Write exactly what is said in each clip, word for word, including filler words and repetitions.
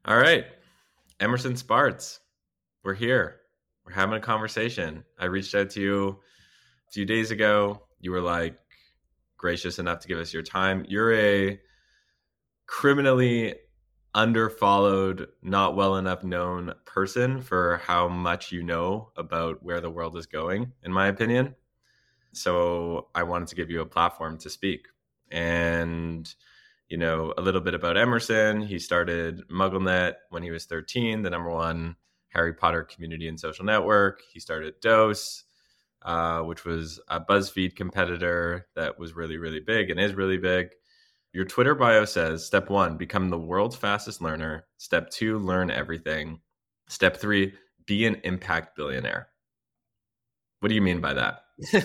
All right, Emerson Spartz, we're here. We're having a conversation. I reached out to you a few days ago. You were like gracious enough to give us your time. You're a criminally underfollowed, not well enough known person for how much you know about where the world is going, in my opinion. So I wanted to give you a platform to speak. And you know, a little bit about Emerson. He started MuggleNet when he was thirteen, the number one Harry Potter community and social network. He started Dose, uh, which was a BuzzFeed competitor that was really, really big and is really big. Your Twitter bio says, step one, become the world's fastest learner. Step two, learn everything. Step three, be an impact billionaire. What do you mean by that?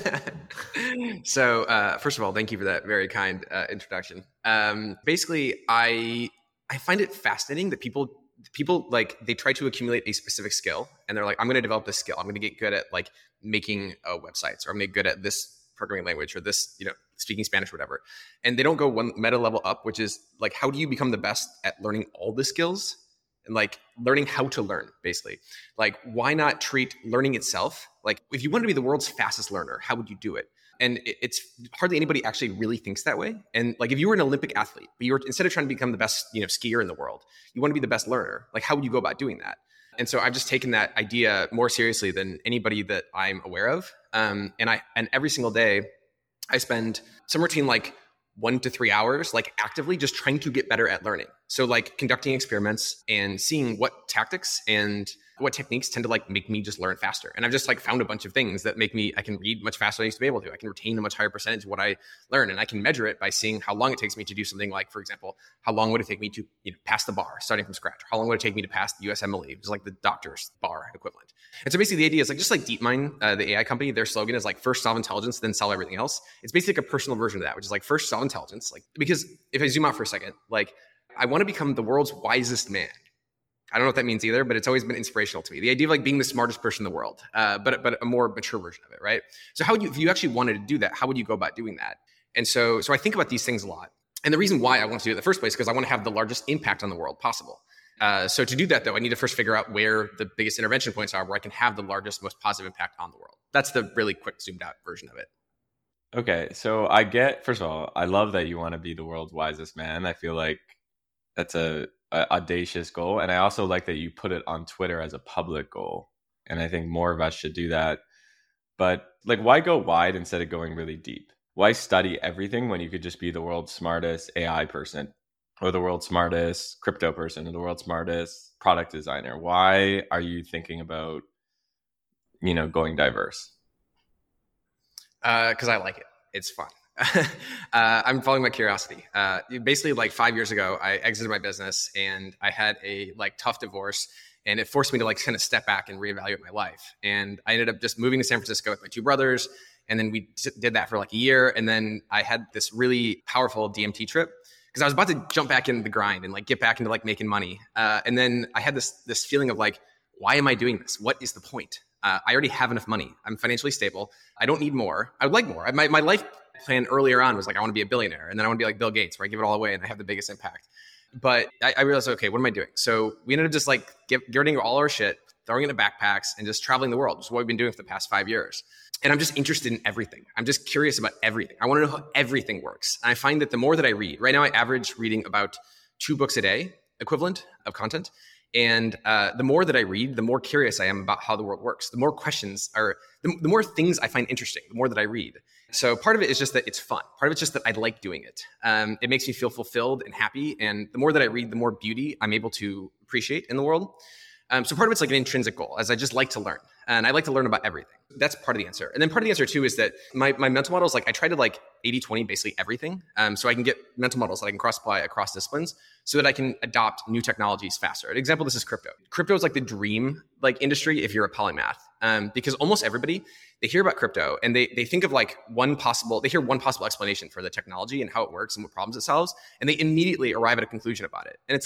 so uh, first of all, thank you for that very kind uh, introduction. Um, basically, I I find it fascinating that people people like they try to accumulate a specific skill, and they're like, I'm going to develop this skill. I'm going to get good at like making uh, websites, or I'm going to get good at this programming language, or this, you know, speaking Spanish, or whatever. And they don't go one meta level up, which is like, how do you become the best at learning all the skills? And like learning how to learn, basically. Like, why not treat learning itself? Like, if you want to be the world's fastest learner, how would you do it? And it's hardly anybody actually really thinks that way. And like, if you were an Olympic athlete, but you were, instead of trying to become the best, you know, skier in the world, you want to be the best learner. Like, how would you go about doing that? And so I've just taken that idea more seriously than anybody that I'm aware of. Um, and I, and every single day I spend some routine, like one to three hours, like actively just trying to get better at learning. So like conducting experiments and seeing what tactics and what techniques tend to like make me just learn faster. And I've just like found a bunch of things that make me, I can read much faster than I used to be able to. I can retain a much higher percentage of what I learn. And I can measure it by seeing how long it takes me to do something like, for example, how long would it take me to, you know, pass the bar starting from scratch? How long would it take me to pass the U S M L E, which is like the doctor's bar equivalent. And so basically the idea is like, just like DeepMind, uh, the A I company, their slogan is like, first solve intelligence, then solve everything else. It's basically like a personal version of that, which is like, first solve intelligence. Like, because if I zoom out for a second, like I want to become the world's wisest man. I don't know what that means either, but it's always been inspirational to me. The idea of like being the smartest person in the world, uh, but but a more mature version of it, right? So how would you, if you actually wanted to do that, how would you go about doing that? And so, so I think about these things a lot. And the reason why I want to do it in the first place, because I want to have the largest impact on the world possible. Uh, so to do that, though, I need to first figure out where the biggest intervention points are, where I can have the largest, most positive impact on the world. That's the really quick, zoomed out version of it. Okay, so I get, first of all, I love that you want to be the world's wisest man. I feel like that's a, a audacious goal. And I also like that you put it on Twitter as a public goal. And I think more of us should do that. But like, why go wide instead of going really deep? Why study everything when you could just be the world's smartest A I person, or the world's smartest crypto person, or the world's smartest product designer? Why are you thinking about, you know, going diverse? Because uh, I like it. It's fun. uh, I'm following my curiosity. Uh, basically, like five years ago, I exited my business and I had a like tough divorce, and it forced me to like kind of step back and reevaluate my life. And I ended up just moving to San Francisco with my two brothers, and then we t- did that for like a year. And then I had this really powerful D M T trip because I was about to jump back into the grind and like get back into like making money. Uh, and then I had this this feeling of like, why am I doing this? What is the point? Uh, I already have enough money. I'm financially stable. I don't need more. I would like more. I, my my life plan earlier on was like, I want to be a billionaire, and then I want to be like Bill Gates, where I give it all away and I have the biggest impact. But I, I realized, okay, what am I doing? So we ended up just like get, getting all our shit, throwing it in backpacks, and just traveling the world, which is what we've been doing for the past five years. And I'm just interested in everything. I'm just curious about everything. I want to know how everything works. And I find that the more that I read, right now I average reading about two books a day equivalent of content. And uh, the more that I read, the more curious I am about how the world works. The more questions are, the, the more things I find interesting, the more that I read. So part of it is just that it's fun. Part of it's just that I like doing it. Um, it makes me feel fulfilled and happy. And the more that I read, the more beauty I'm able to appreciate in the world. Um, so part of it's like an intrinsic goal, as I just like to learn. And I like to learn about everything. That's part of the answer. And then part of the answer too is that my, my mental model is like, I try to like eighty twenty basically everything. Um, so I can get mental models that I can cross apply across disciplines so that I can adopt new technologies faster. An example, this is crypto. Crypto is like the dream like industry if you're a polymath. Um, because almost everybody, they hear about crypto and they they think of like one possible, they hear one possible explanation for the technology and how it works and what problems it solves. And they immediately arrive at a conclusion about it. And it's like,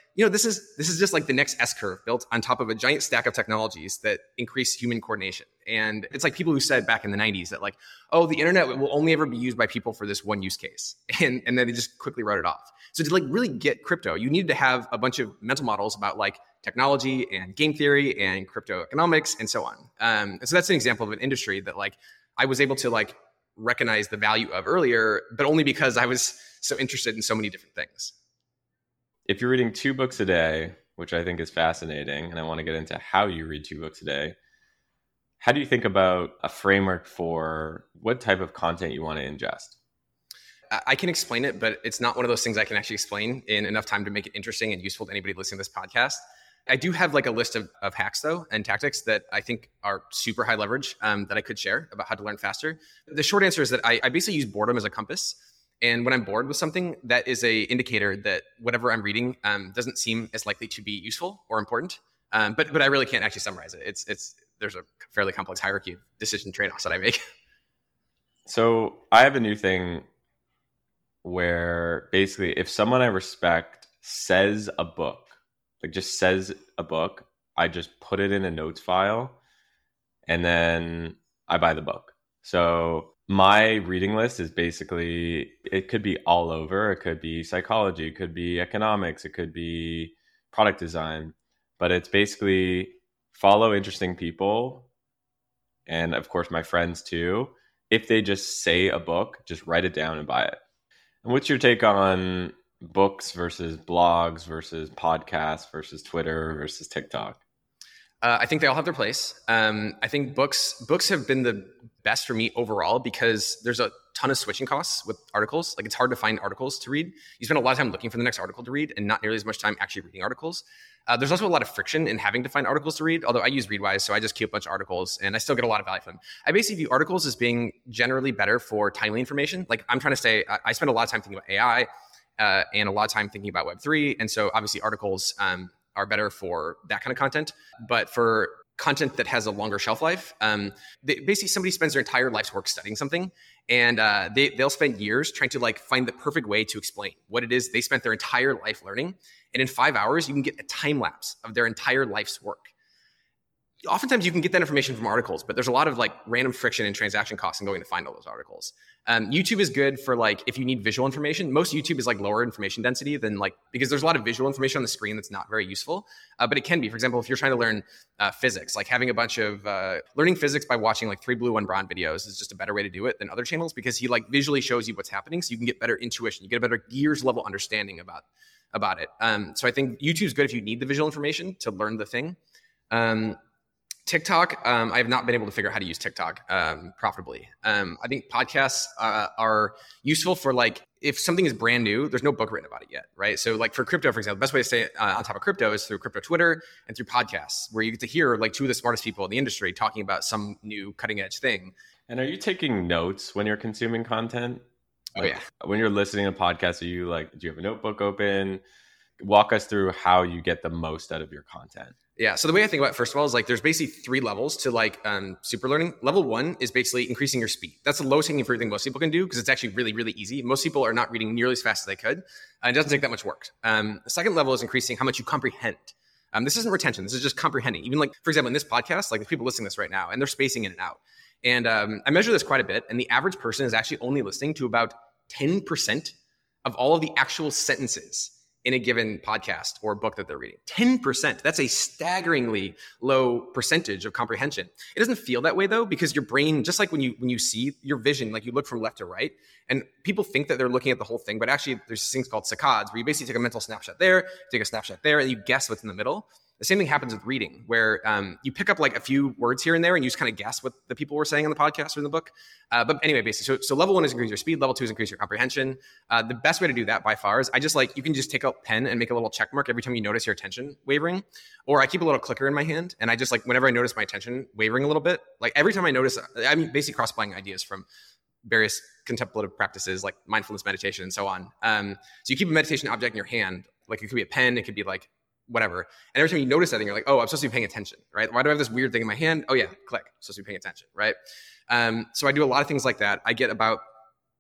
you know, this is this is just like the next S curve built on top of a giant stack of technologies that increase human coordination. And it's like people who said back in the nineties that like, oh, the internet will only ever be used by people for this one use case. And, and then they just quickly wrote it off. So to like really get crypto, you need to have a bunch of mental models about like technology and game theory and crypto economics and so on. Um, and so that's an example of an industry that like I was able to like recognize the value of earlier, but only because I was so interested in so many different things. If you're reading two books a day, which I think is fascinating, and I want to get into how you read two books a day, how do you think about a framework for what type of content you want to ingest? I can explain it, but it's not one of those things I can actually explain in enough time to make it interesting and useful to anybody listening to this podcast. I do have like a list of, of hacks though and tactics that I think are super high leverage um, that I could share about how to learn faster. The short answer is that I, I basically use boredom as a compass. And when I'm bored with something, that is a indicator that whatever I'm reading um, doesn't seem as likely to be useful or important. Um, but but I really can't actually summarize it. It's it's there's a fairly complex hierarchy of decision trade-offs that I make. So I have a new thing where basically if someone I respect says a book, like just says a book, I just put it in a notes file and then I buy the book. So my reading list is basically, it could be all over. It could be psychology, it could be economics, it could be product design, but it's basically follow interesting people. And of course, my friends too. If they just say a book, just write it down and buy it. And what's your take on books versus blogs versus podcasts versus Twitter versus TikTok? Uh, I think they all have their place. Um, I think books books have been the best for me overall because there's a ton of switching costs with articles. Like it's hard to find articles to read. You spend a lot of time looking for the next article to read and not nearly as much time actually reading articles. Uh, there's also a lot of friction in having to find articles to read, although I use Readwise, so I just queue a bunch of articles and I still get a lot of value from them. I basically view articles as being generally better for timely information. Like I'm trying to say, I, I spend a lot of time thinking about A I uh, and a lot of time thinking about Web three. And so obviously articles um, are better for that kind of content. But for content that has a longer shelf life, um, they, basically somebody spends their entire life's work studying something and uh, they, they'll spend years trying to like find the perfect way to explain what it is they spent their entire life learning. And in five hours, you can get a time lapse of their entire life's work. Oftentimes you can get that information from articles, but there's a lot of like random friction and transaction costs in going to find all those articles. Um, YouTube is good for like, if you need visual information. Most YouTube is like lower information density than like, because there's a lot of visual information on the screen that's not very useful, uh, but it can be. For example, if you're trying to learn uh, physics, like having a bunch of, uh, learning physics by watching like three blue, one brown videos is just a better way to do it than other channels because he like visually shows you what's happening so you can get better intuition. You get a better gears level understanding about, about it. Um, so I think YouTube's good if you need the visual information to learn the thing. Um, TikTok, um, I have not been able to figure out how to use TikTok um, profitably. Um, I think podcasts uh, are useful for like, if something is brand new, there's no book written about it yet, right? So like for crypto, for example, the best way to stay uh, on top of crypto is through crypto Twitter and through podcasts where you get to hear like two of the smartest people in the industry talking about some new cutting edge thing. And are you taking notes when you're consuming content? Oh like, yeah. When you're listening to podcasts, are you like, do you have a notebook open? Walk us through how you get the most out of your content. Yeah. So the way I think about it, first of all, is like there's basically three levels to like um, super learning. Level one is basically increasing your speed. That's the lowest hanging fruit thing most people can do because it's actually really, really easy. Most people are not reading nearly as fast as they could. Uh, it doesn't take that much work. Um, the second level is increasing how much you comprehend. Um, this isn't retention. This is just comprehending. Even like, for example, in this podcast, like there's people listening to this right now and they're spacing in and out. And um, I measure this quite a bit. And the average person is actually only listening to about ten percent of all of the actual sentences in a given podcast or book that they're reading. ten percent. That's a staggeringly low percentage of comprehension. It doesn't feel that way though, because your brain, just like when you when you see your vision, like you look from left to right, and people think that they're looking at the whole thing, but actually there's things called saccades where you basically take a mental snapshot there, take a snapshot there, and you guess what's in the middle. The same thing happens with reading, where um, you pick up like a few words here and there and you just kind of guess what the people were saying in the podcast or in the book. Uh, but anyway, basically, so, so level one is increase your speed. Level two is increase your comprehension. Uh, the best way to do that by far is I just like, you can just take a pen and make a little check mark every time you notice your attention wavering. Or I keep a little clicker in my hand and I just like, whenever I notice my attention wavering a little bit, like every time I notice, I'm basically cross-applying ideas from various contemplative practices like mindfulness meditation and so on. Um, so you keep a meditation object in your hand, like it could be a pen, it could be like whatever. And every time you notice that thing, you're like, oh, I'm supposed to be paying attention, right? Why do I have this weird thing in my hand? Oh yeah, click, I'm supposed to be paying attention, right? Um, so I do a lot of things like that. I get about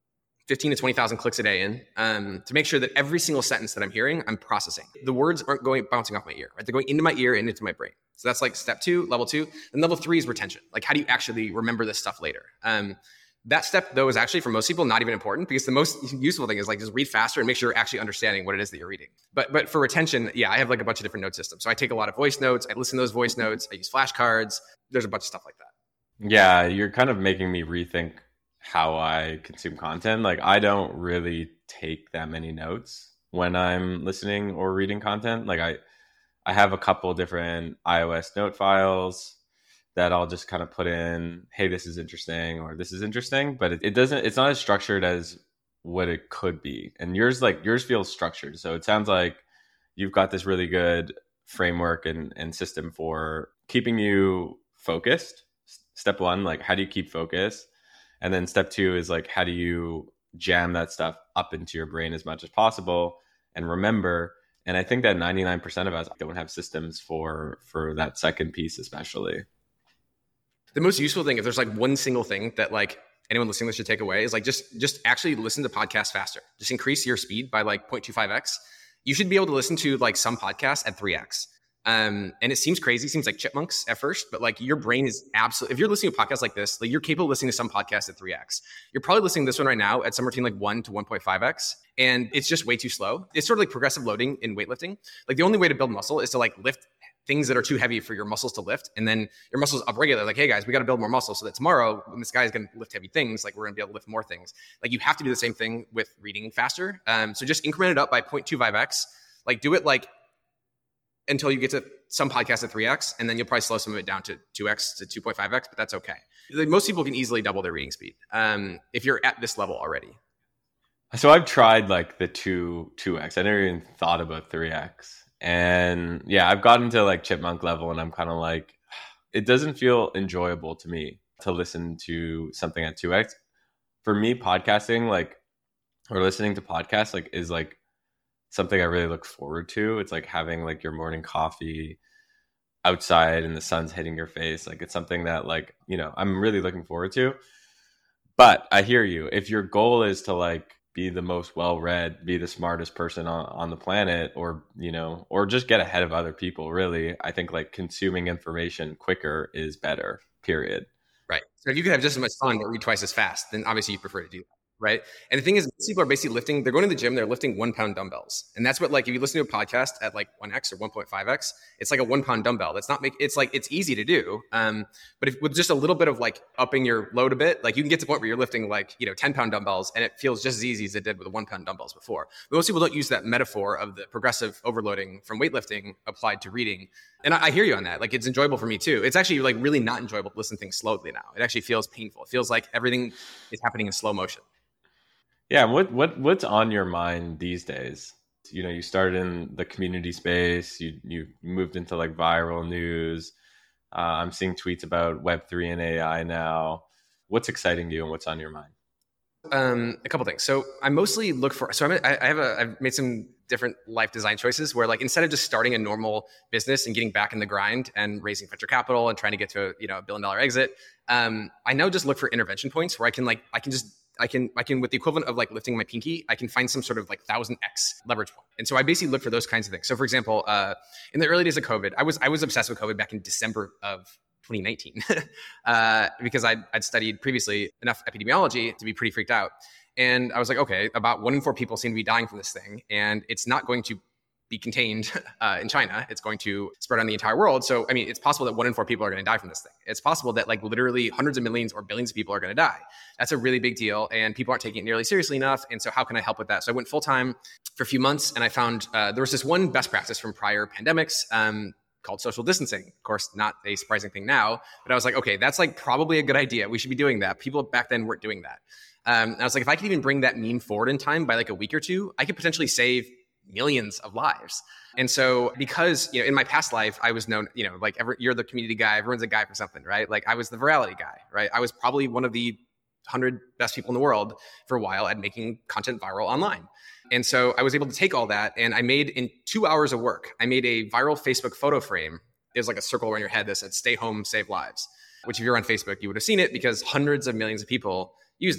fifteen to twenty thousand clicks a day in um, to make sure that every single sentence that I'm hearing, I'm processing. The words aren't going bouncing off my ear, right? They're going into my ear and into my brain. So that's like step two, level two. And level three is retention. Like, how do you actually remember this stuff later? Um, that step, though, is actually for most people not even important, because the most useful thing is like just read faster and make sure you're actually understanding what it is that you're reading. But but for retention, yeah, I have like a bunch of different note systems. So I take a lot of voice notes. I listen to those voice notes. I use flashcards. There's a bunch of stuff like that. Yeah, you're kind of making me rethink how I consume content. Like, I don't really take that many notes when I'm listening or reading content. Like, I I have a couple different iOS note files that I'll just kind of put in, hey, this is interesting, or this is interesting, but it, it doesn't, it's not as structured as what it could be. And yours, like yours feels structured. So it sounds like you've got this really good framework and, and system for keeping you focused. Step one, like, how do you keep focus? And then step two is like, how do you jam that stuff up into your brain as much as possible and remember? And I think that ninety-nine percent of us don't have systems for, for that second piece, especially. The most useful thing, if there's like one single thing that like anyone listening to this should take away, is like just just actually listen to podcasts faster. Just increase your speed by like zero point two five x. You should be able to listen to like some podcasts at three x. Um, and it seems crazy, seems like chipmunks at first, but like your brain is absolutely, if you're listening to podcasts like this, like you're capable of listening to some podcasts at three x. You're probably listening to this one right now at somewhere between like one to one point five x. And it's just way too slow. It's sort of like progressive loading in weightlifting. Like the only way to build muscle is to like lift things that are too heavy for your muscles to lift. And then your muscles upregulate, like, hey guys, we got to build more muscle so that tomorrow when this guy is going to lift heavy things, like we're going to be able to lift more things. Like you have to do the same thing with reading faster. Um, so just increment it up by zero point two five x. Like do it like until you get to some podcasts at three x, and then you'll probably slow some of it down to two x to two point five x, but that's okay. Like most people can easily double their reading speed um, if you're at this level already. So I've tried like the two, two x. I never even thought about three x. And yeah, I've gotten to like chipmunk level and I'm kind of like, it doesn't feel enjoyable to me to listen to something at two x. For me, podcasting, like, or listening to podcasts, like, is like something I really look forward to. It's like having like your morning coffee outside and the sun's hitting your face. Like, it's something that, like, you know, I'm really looking forward to. But I hear you. If your goal is to like be the most well-read, be the smartest person on, on the planet, or, you know, or just get ahead of other people, really, I think like consuming information quicker is better, period. Right. So if you could have just as much fun but read twice as fast, then obviously you prefer to do that. Right. And the thing is, people are basically lifting, they're going to the gym, they're lifting one pound dumbbells. And that's what, like, if you listen to a podcast at like one x or one point five x, it's like a one pound dumbbell. That's not make, it's like, it's easy to do. Um, but if with just a little bit of like upping your load a bit, like you can get to the point where you're lifting like, you know, ten pound dumbbells and it feels just as easy as it did with the one pound dumbbells before. But most people don't use that metaphor of the progressive overloading from weightlifting applied to reading. And I, I hear you on that. Like, it's enjoyable for me too. It's actually like really not enjoyable to listen to things slowly now. It actually feels painful. It feels like everything is happening in slow motion. Yeah, what what what's on your mind these days? You know, you started in the community space, you you moved into like viral news. Uh, I'm seeing tweets about Web three and A I now. What's exciting you and what's on your mind? Um, a couple things. So I mostly look for. So I'm, I I have a. I've made some different life design choices where, like, instead of just starting a normal business and getting back in the grind and raising venture capital and trying to get to a, you know, a billion dollar exit, um, I now just look for intervention points where I can like I can just. I can, I can, with the equivalent of like lifting my pinky, I can find some sort of like thousand X leverage point. And so I basically look for those kinds of things. So for example, uh, in the early days of COVID, I was, I was obsessed with COVID back in December of twenty nineteen uh, because I'd, I'd studied previously enough epidemiology to be pretty freaked out. And I was like, okay, about one in four people seem to be dying from this thing. And it's not going to be contained uh, in China. It's going to spread on the entire world. So, I mean, it's possible that one in four people are going to die from this thing. It's possible that like literally hundreds of millions or billions of people are going to die. That's a really big deal. And people aren't taking it nearly seriously enough. And so how can I help with that? So I went full time for a few months and I found uh, there was this one best practice from prior pandemics um, called social distancing. Of course, not a surprising thing now, but I was like, okay, that's like probably a good idea. We should be doing that. People back then weren't doing that. Um, and I was like, if I could even bring that meme forward in time by like a week or two, I could potentially save millions of lives. And so because, you know, in my past life, I was known, you know, like every, you're the community guy, everyone's a guy for something, right? Like I was the virality guy, right? I was probably one of the one hundred best people in the world for a while at making content viral online. And so I was able to take all that and I made in two hours of work, I made a viral Facebook photo frame. It was like a circle around your head that said, stay home, save lives, which if you're on Facebook, you would have seen it because hundreds of millions of people used it.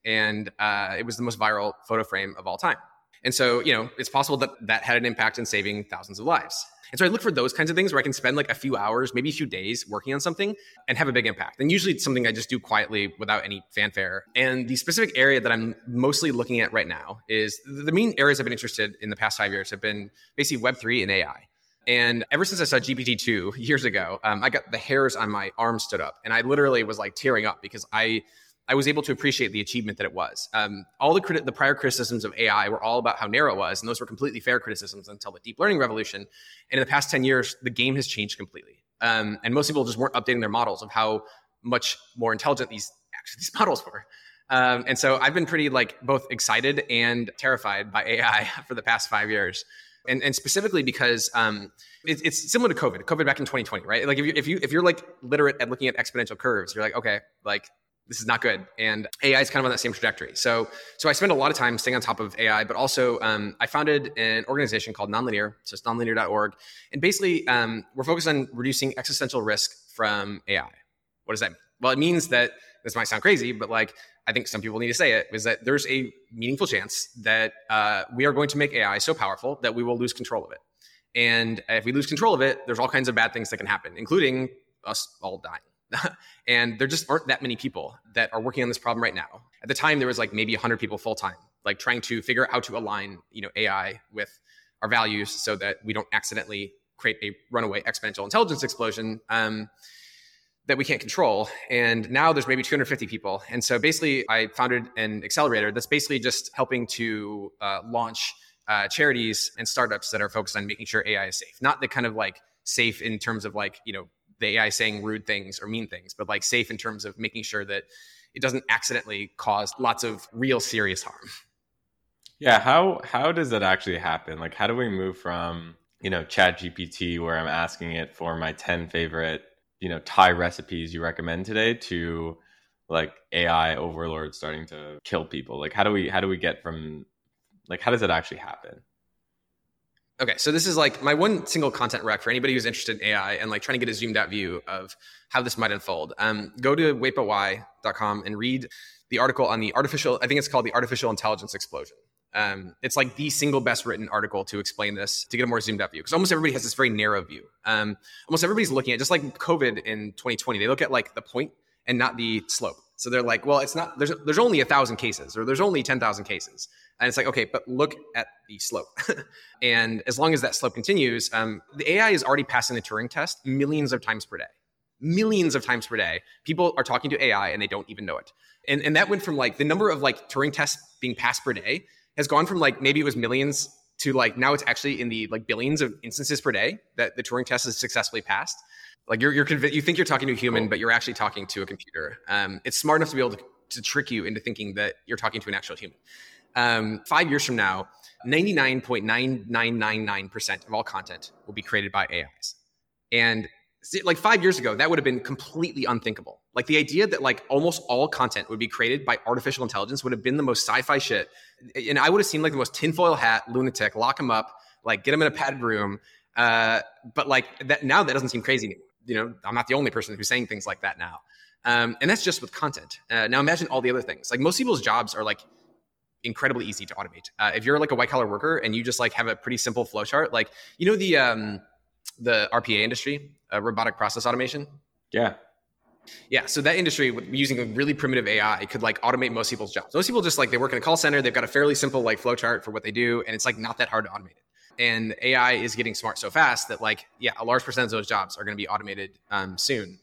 and uh, it was the most viral photo frame of all time. And so, you know, it's possible that that had an impact in saving thousands of lives. And so I look for those kinds of things where I can spend like a few hours, maybe a few days working on something and have a big impact. And usually it's something I just do quietly without any fanfare. And the specific area that I'm mostly looking at right now is the main areas I've been interested in the past five years have been basically Web three and A I. And ever since I saw G P T two years ago, um, I got the hairs on my arm stood up, and I literally was like tearing up because I I was able to appreciate the achievement that it was. Um, all the criti- the prior criticisms of A I were all about how narrow it was, and those were completely fair criticisms until the deep learning revolution. And in the past ten years, the game has changed completely. Um, and most people just weren't updating their models of how much more intelligent these actually these models were. Um, and so I've been pretty like both excited and terrified by A I for the past five years. And, and specifically because um, it, it's similar to COVID. COVID back in twenty twenty, right? Like if you if you if you're like literate at looking at exponential curves, you're like, okay, like this is not good. And A I is kind of on that same trajectory. So so I spend a lot of time staying on top of A I, but also um, I founded an organization called Nonlinear. So it's nonlinear dot org, and basically um, we're focused on reducing existential risk from A I. What does that mean? Well, it means that this might sound crazy, but like I think some people need to say it, is that there's a meaningful chance that uh, we are going to make A I so powerful that we will lose control of it. And if we lose control of it, there's all kinds of bad things that can happen, including us all dying. And there just aren't that many people that are working on this problem right now. At the time, there was like maybe one hundred people full time, like trying to figure out how to align, you know, A I with our values so that we don't accidentally create a runaway exponential intelligence explosion. Um, that we can't control. And now there's maybe two hundred fifty people. And so basically I founded an accelerator that's basically just helping to uh, launch uh, charities and startups that are focused on making sure A I is safe. Not the kind of like safe in terms of like, you know, the A I saying rude things or mean things, but like safe in terms of making sure that it doesn't accidentally cause lots of real serious harm. Yeah. How, how does that actually happen? Like, how do we move from, you know, Chat G P T where I'm asking it for my ten favorite you know, Thai recipes you recommend today to like A I overlord starting to kill people? Like, how do we, how do we get from like, how does that actually happen? Okay. So this is like my one single content rec for anybody who's interested in A I and like trying to get a zoomed out view of how this might unfold. Um, go to wait but why dot com and read the article on the artificial, I think it's called the artificial intelligence explosion. Um, it's like the single best written article to explain this, to get a more zoomed up view. Because almost everybody has this very narrow view. Um, almost everybody's looking at, just like COVID in twenty twenty, they look at like the point and not the slope. So they're like, well, it's not, there's there's only a thousand cases or there's only ten thousand cases. And it's like, okay, but look at the slope. And as long as that slope continues, um, the A I is already passing the Turing test millions of times per day. Millions of times per day. People are talking to A I and they don't even know it. And, and that went from like the number of like Turing tests being passed per day has gone from like maybe it was millions to like now it's actually in the like billions of instances per day that the Turing test is successfully passed. Like you're you're conv- you think you're talking to a human, cool. But you're actually talking to a computer. Um, it's smart enough to be able to, to trick you into thinking that you're talking to an actual human. Um, five years from now, ninety-nine point nine nine nine nine percent of all content will be created by A Is. And like five years ago, that would have been completely unthinkable. Like the idea that like almost all content would be created by artificial intelligence would have been the most sci-fi shit. And I would have seemed like the most tinfoil hat lunatic, lock him up, like get him in a padded room. Uh, but like that now that doesn't seem crazy anymore. You know, I'm not the only person who's saying things like that now. Um, and that's just with content. Uh, now imagine all the other things. Like most people's jobs are like incredibly easy to automate. Uh, if you're like a white collar worker and you just like have a pretty simple flow chart, like, you know, the, um, the R P A industry, uh, robotic process automation. Yeah. Yeah. So that industry using a really primitive A I could like automate most people's jobs. Most people just like, they work in a call center. They've got a fairly simple like flow chart for what they do. And it's like not that hard to automate it. And A I is getting smart so fast that like, yeah, a large percentage of those jobs are going to be automated um, soon.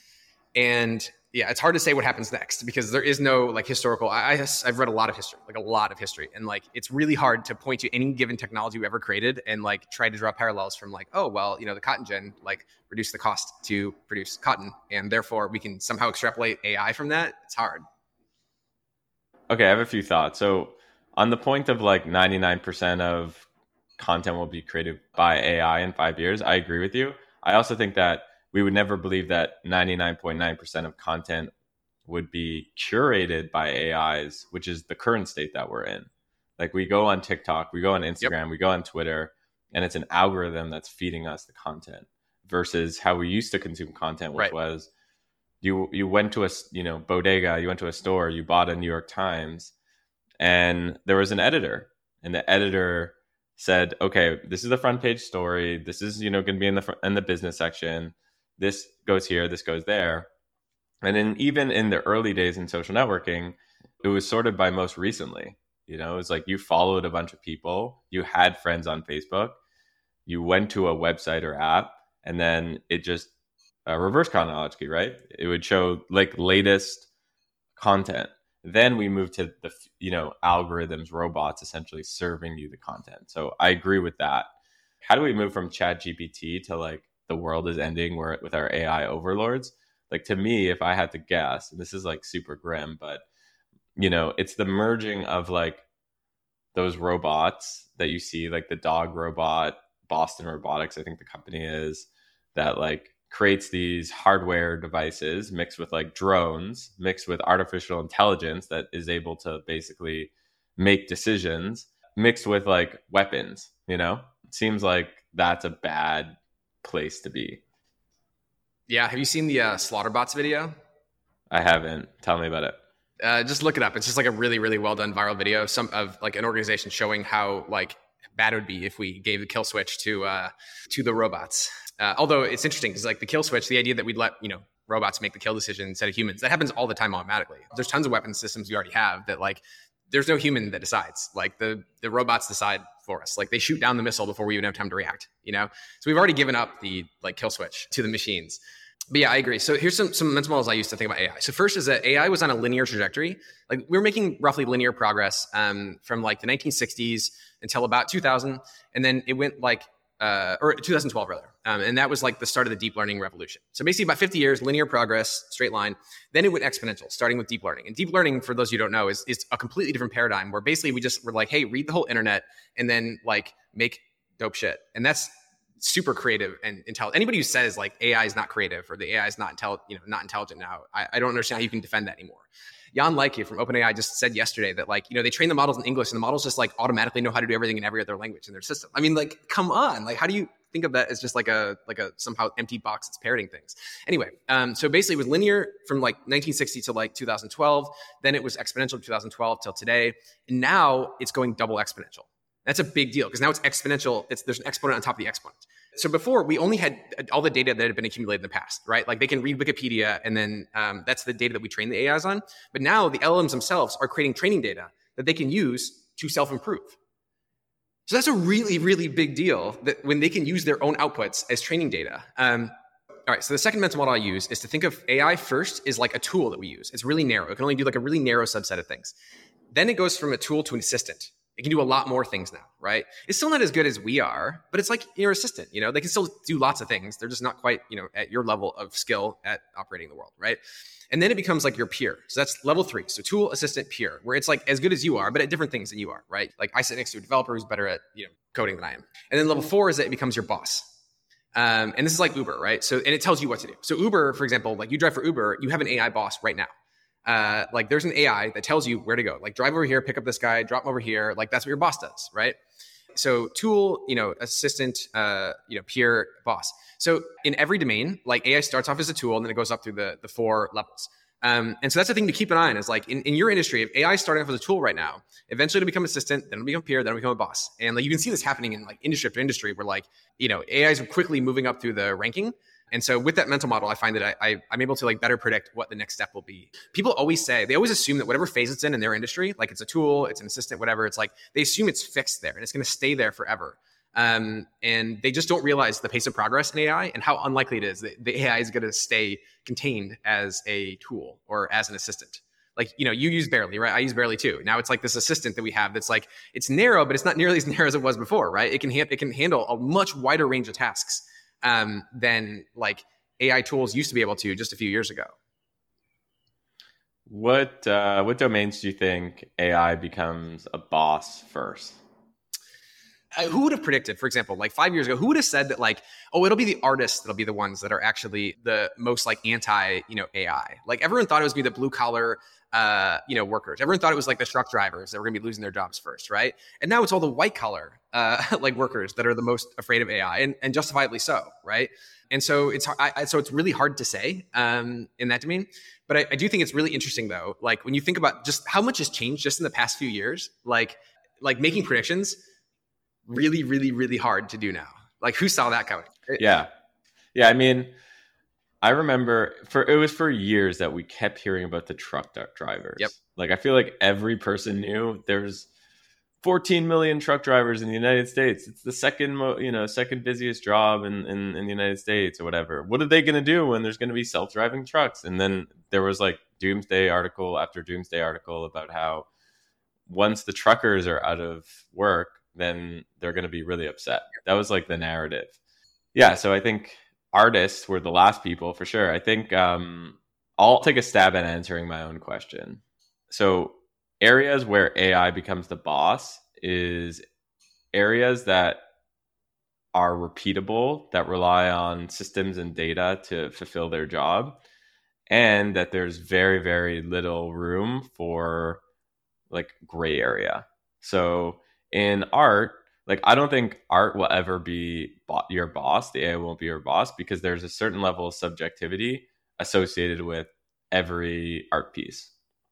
And yeah, it's hard to say what happens next because there is no like historical, I, I, I've read a lot of history, like a lot of history. And like, it's really hard to point to any given technology we ever created and like try to draw parallels from like, oh, well, you know, the cotton gin like reduced the cost to produce cotton. And therefore we can somehow extrapolate A I from that. It's hard. Okay. I have a few thoughts. So on the point of like ninety-nine percent of content will be created by A I in five years, I agree with you. I also think that we would never believe that ninety-nine point nine percent of content would be curated by A Is, which is the current state that we're in. Like we go on TikTok, we go on Instagram, yep. we go on Twitter, and it's an algorithm that's feeding us the content versus how we used to consume content, which right. was, You you went to a you know bodega, you went to a store, you bought a New York Times, and there was an editor, and the editor said, okay, this is the front page story. This is, you know, going to be in the front, in the business section. This goes here, this goes there. And then even in the early days in social networking, it was sorted by most recently. You know, it was like you followed a bunch of people, you had friends on Facebook, you went to a website or app, and then it just uh, reverse chronologically, right? It would show like latest content. Then we move to the, you know, algorithms, robots essentially serving you the content. So I agree with that. How do we move from Chat G P T to like the world is ending where with our A I overlords? Like to me, if I had to guess, and this is like super grim, but you know, it's the merging of like those robots that you see, like the dog robot, Boston Robotics, I think the company is, that like creates these hardware devices mixed with like drones, mixed with artificial intelligence that is able to basically make decisions, mixed with like weapons, you know? It seems like that's a bad place to be. Yeah. Have you seen the uh, Slaughterbots video? I haven't. Tell me about it. Uh, just look it up. It's just like a really, really well done viral video some of like an organization showing how like bad it would be if we gave the kill switch to uh, to the robots. Uh, although it's interesting because like the kill switch, the idea that we'd let, you know, robots make the kill decision instead of humans, that happens all the time automatically. There's tons of weapon systems we already have that like there's no human that decides. Like the the robots decide for us. Like they shoot down the missile before we even have time to react, you know? So we've already given up the like kill switch to the machines. But yeah, I agree. So here's some, some mental models I used to think about A I. So first is that A I was on a linear trajectory. Like we were making roughly linear progress um, from like the nineteen sixties until about two thousand. And then it went like, uh, or two thousand twelve rather. Um, and that was like the start of the deep learning revolution. So basically about fifty years, linear progress, straight line. Then it went exponential, starting with deep learning. And deep learning, for those of you who don't know, is, is a completely different paradigm where basically we just were like, hey, read the whole internet and then like make dope shit. And that's super creative and intelligent. Anybody who says like A I is not creative or the A I is not intelligent, you know, not intelligent now, I, I don't understand how you can defend that anymore. Jan Leike from OpenAI just said yesterday that like, you know, they train the models in English and the models just like automatically know how to do everything in every other language in their system. I mean, like, come on, like, how do you think of that as just like a, like a somehow empty box that's parroting things? Anyway, um, so basically it was linear from like nineteen sixty to like two thousand twelve. Then it was exponential from two thousand twelve till today. And now it's going double exponential. That's a big deal because now it's exponential. It's there's an exponent on top of the exponent. So before we only had all the data that had been accumulated in the past, right? Like they can read Wikipedia and then um, that's the data that we train the A Is on. But now the L L Ms themselves are creating training data that they can use to self-improve. So that's a really, really big deal that when they can use their own outputs as training data. Um, all right, so the second mental model I use is to think of A I first is like a tool that we use. It's really narrow. It can only do like a really narrow subset of things. Then it goes from a tool to an assistant. It can do a lot more things now, right? It's still not as good as we are, but it's like your assistant, you know, they can still do lots of things. They're just not quite, you know, at your level of skill at operating the world, right? And then it becomes like your peer. So that's level three. So tool, assistant, peer, where it's like as good as you are, but at different things than you are, right? Like I sit next to a developer who's better at, you know, coding than I am. And then level four is that it becomes your boss. Um, and this is like Uber, right? So, and it tells you what to do. So Uber, for example, like you drive for Uber, you have an A I boss right now. Uh, like there's an A I that tells you where to go. Like drive over here, pick up this guy, drop him over here. Like that's what your boss does, right? So tool, you know, assistant, uh, you know, peer, boss. So in every domain, like A I starts off as a tool and then it goes up through the, the four levels. Um, and so that's the thing to keep an eye on is like in, in your industry, if A I is starting off as a tool right now, eventually it'll become assistant, then it'll become peer, then it'll become a boss. And like you can see this happening in like industry after industry where like, you know, A Is are quickly moving up through the ranking. And so with that mental model, I find that I, I, I'm able to like better predict what the next step will be. People always say, they always assume that whatever phase it's in in their industry, like it's a tool, it's an assistant, whatever, it's like they assume it's fixed there and it's going to stay there forever. Um, and they just don't realize the pace of progress in A I and how unlikely it is that the A I is going to stay contained as a tool or as an assistant. Like, you know, you use Bearly, right? I use Bearly too. Now it's like this assistant that we have that's like, it's narrow, but it's not nearly as narrow as it was before, right? It can, ha- it can handle a much wider range of tasks um, than like A I tools used to be able to just a few years ago. What uh, what domains do you think A I becomes a boss first? who would have predicted, for example, like five years ago, who would have said that like, oh, it'll be the artists that'll be the ones that are actually the most like anti, you know, A I. Like everyone thought it was gonna be the blue collar, uh, you know, workers. Everyone thought it was like the truck drivers that were gonna be losing their jobs first, right? And now it's all the white collar, uh, like workers that are the most afraid of A I, and, and justifiably so, right? And so it's I, I, so it's really hard to say um, in that domain. But I, I do think it's really interesting though, like when you think about just how much has changed just in the past few years, like like making predictions, really, really, really hard to do now. Like who saw that coming? Yeah. Yeah. I mean, I remember for, it was for years that we kept hearing about the truck drivers. Yep. Like, I feel like every person knew there's fourteen million truck drivers in the United States. It's the second, mo- you know, second busiest job in, in, in the United States or whatever. What are they going to do when there's going to be self-driving trucks? And then there was like doomsday article after doomsday article about how once the truckers are out of work, then they're going to be really upset. That was like the narrative. Yeah. So I think artists were the last people for sure. I think um, I'll take a stab at answering my own question. So areas where A I becomes the boss is areas that are repeatable, that rely on systems and data to fulfill their job, and that there's very, very little room for like gray area. So in art, like I don't think art will ever be bo- your boss. The A I won't be your boss because there's a certain level of subjectivity associated with every art piece.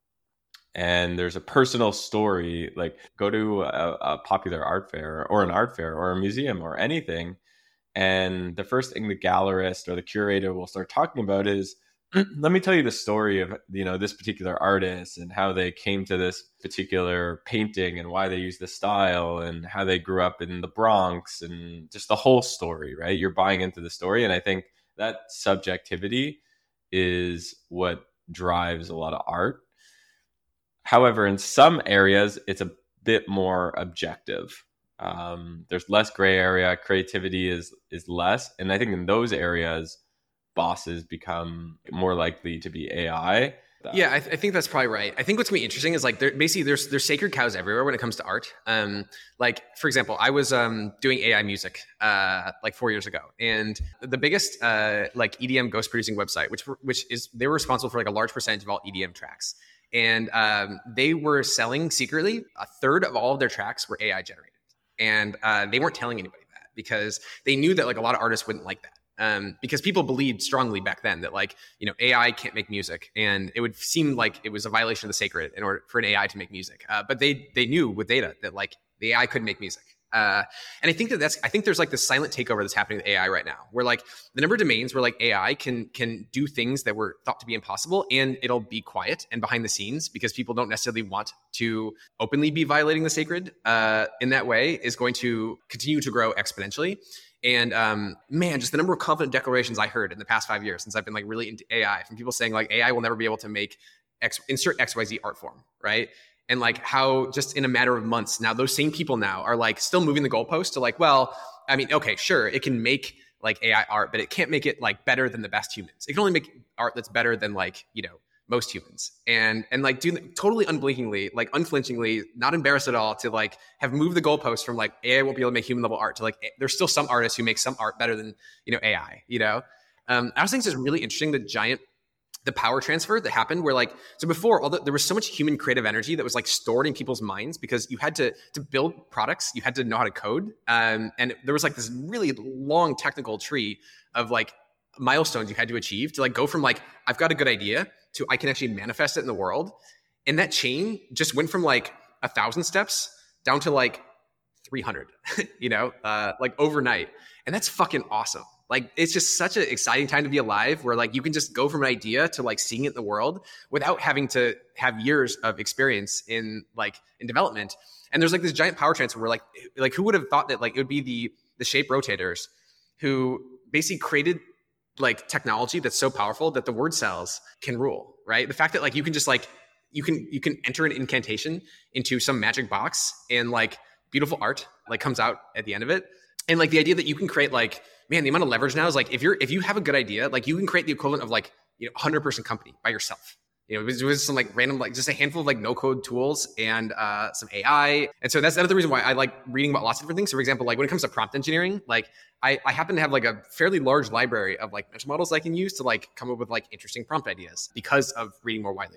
And there's a personal story, like go to a, a popular art fair or an art fair or a museum or anything. And the first thing the gallerist or the curator will start talking about is, let me tell you the story of, you know, this particular artist and how they came to this particular painting and why they use this style and how they grew up in the Bronx and just the whole story, right? You're buying into the story. And I think that subjectivity is what drives a lot of art. However, in some areas, it's a bit more objective. Um, there's less gray area. Creativity is is less. And I think in those areas, bosses become more likely to be A I. Yeah, I, th- I think that's probably right. I think what's gonna be interesting is like there, basically there's there's sacred cows everywhere when it comes to art. Um, like for example, I was um, doing A I music uh, like four years ago, and the biggest uh, like E D M ghost producing website, which which is they were responsible for like a large percentage of all E D M tracks, and um, they were selling secretly a third of all of their tracks were A I generated, and uh, they weren't telling anybody that because they knew that like a lot of artists wouldn't like that. Um, because people believed strongly back then that like, you know, A I can't make music, and it would seem like it was a violation of the sacred in order for an A I to make music. Uh, but they they knew with data that like the A I couldn't make music. Uh, and I think that that's I think there's like this silent takeover that's happening with A I right now, where like the number of domains where like A I can can do things that were thought to be impossible, and it'll be quiet and behind the scenes because people don't necessarily want to openly be violating the sacred uh, in that way, is going to continue to grow exponentially. And um, man, just the number of confident declarations I heard in the past five years since I've been like really into A I, from people saying like A I will never be able to make X, insert X Y Z art form, right? And like how just in a matter of months now, those same people now are like still moving the goalpost to like, well, I mean, okay, sure, it can make like A I art, but it can't make it like better than the best humans. It can only make art that's better than like, you know, most humans, and and like do totally unblinkingly, like unflinchingly, not embarrassed at all, to like have moved the goalposts from like A I won't be able to make human level art to like there's still some artists who make some art better than, you know, A I. You know, um, I was thinking it's really interesting the giant the power transfer that happened where like so before all the, there was so much human creative energy that was like stored in people's minds because you had to to build products, you had to know how to code, um, and there was like this really long technical tree of like milestones you had to achieve to like go from like I've got a good idea to I can actually manifest it in the world. And that chain just went from like a thousand steps down to like three hundred, you know, uh, like overnight. And that's fucking awesome. Like, it's just such an exciting time to be alive where like you can just go from an idea to like seeing it in the world without having to have years of experience in like in development. And there's like this giant power transfer where like, like who would have thought that like it would be the, the shape rotators who basically created like technology that's so powerful that the word cells can rule, right? The fact that like you can just like you can you can enter an incantation into some magic box and like beautiful art like comes out at the end of it. And like the idea that you can create like, man, the amount of leverage now is like if you're if you have a good idea, like you can create the equivalent of like, you know, a hundred person company by yourself. You know, it was, it was some like random, like just a handful of like no code tools and uh, some A I. And so that's another reason why I like reading about lots of different things. So for example, like when it comes to prompt engineering, like I, I happen to have like a fairly large library of like mental models I can use to like come up with like interesting prompt ideas because of reading more widely.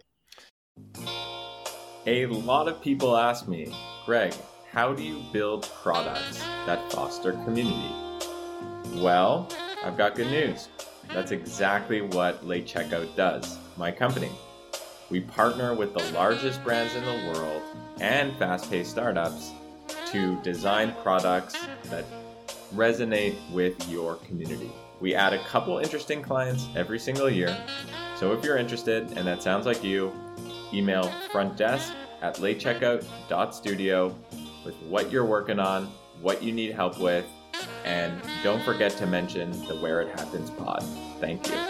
A lot of people ask me, Greg, how do you build products that foster community? Well, I've got good news. That's exactly what Late Checkout does, my company. We partner with the largest brands in the world and fast-paced startups to design products that resonate with your community. We add a couple interesting clients every single year. So if you're interested and that sounds like you, email frontdesk at latecheckout dot studio with what you're working on, what you need help with, and don't forget to mention the Where It Happens pod. Thank you.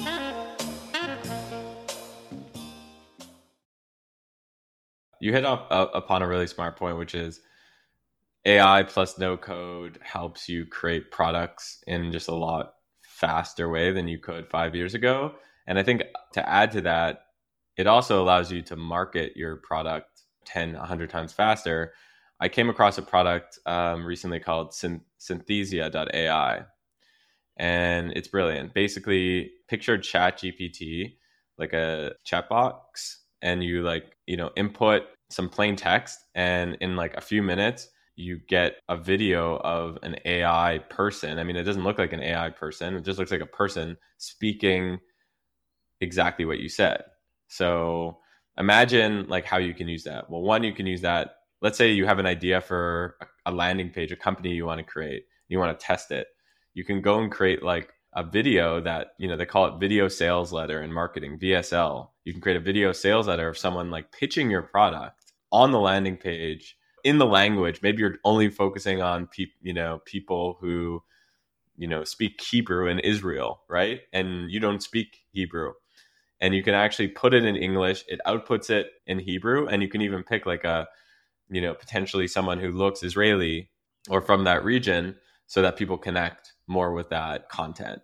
You hit up, uh, upon a really smart point, which is A I plus no code helps you create products in just a lot faster way than you could five years ago. And I think to add to that, it also allows you to market your product ten, one hundred times faster. I came across a product um, recently called Syn- Synthesia dot A I, and it's brilliant. Basically, picture ChatGPT like a chat box, and you like, you know, input some plain text, and in like a few minutes, you get a video of an A I person. I mean, it doesn't look like an A I person. It just looks like a person speaking exactly what you said. So imagine like how you can use that. Well, one, you can use that. Let's say you have an idea for a landing page, a company you want to create, you want to test it. You can go and create like a video that, you know, they call it video sales letter in marketing, V S L. You can create a video sales letter of someone like pitching your product on the landing page in the language. Maybe you're only focusing on people, you know, people who, you know, speak Hebrew in Israel, right? And you don't speak Hebrew. And you can actually put it in English. It outputs it in Hebrew. And you can even pick like a, you know, potentially someone who looks Israeli or from that region so that people connect more with that content.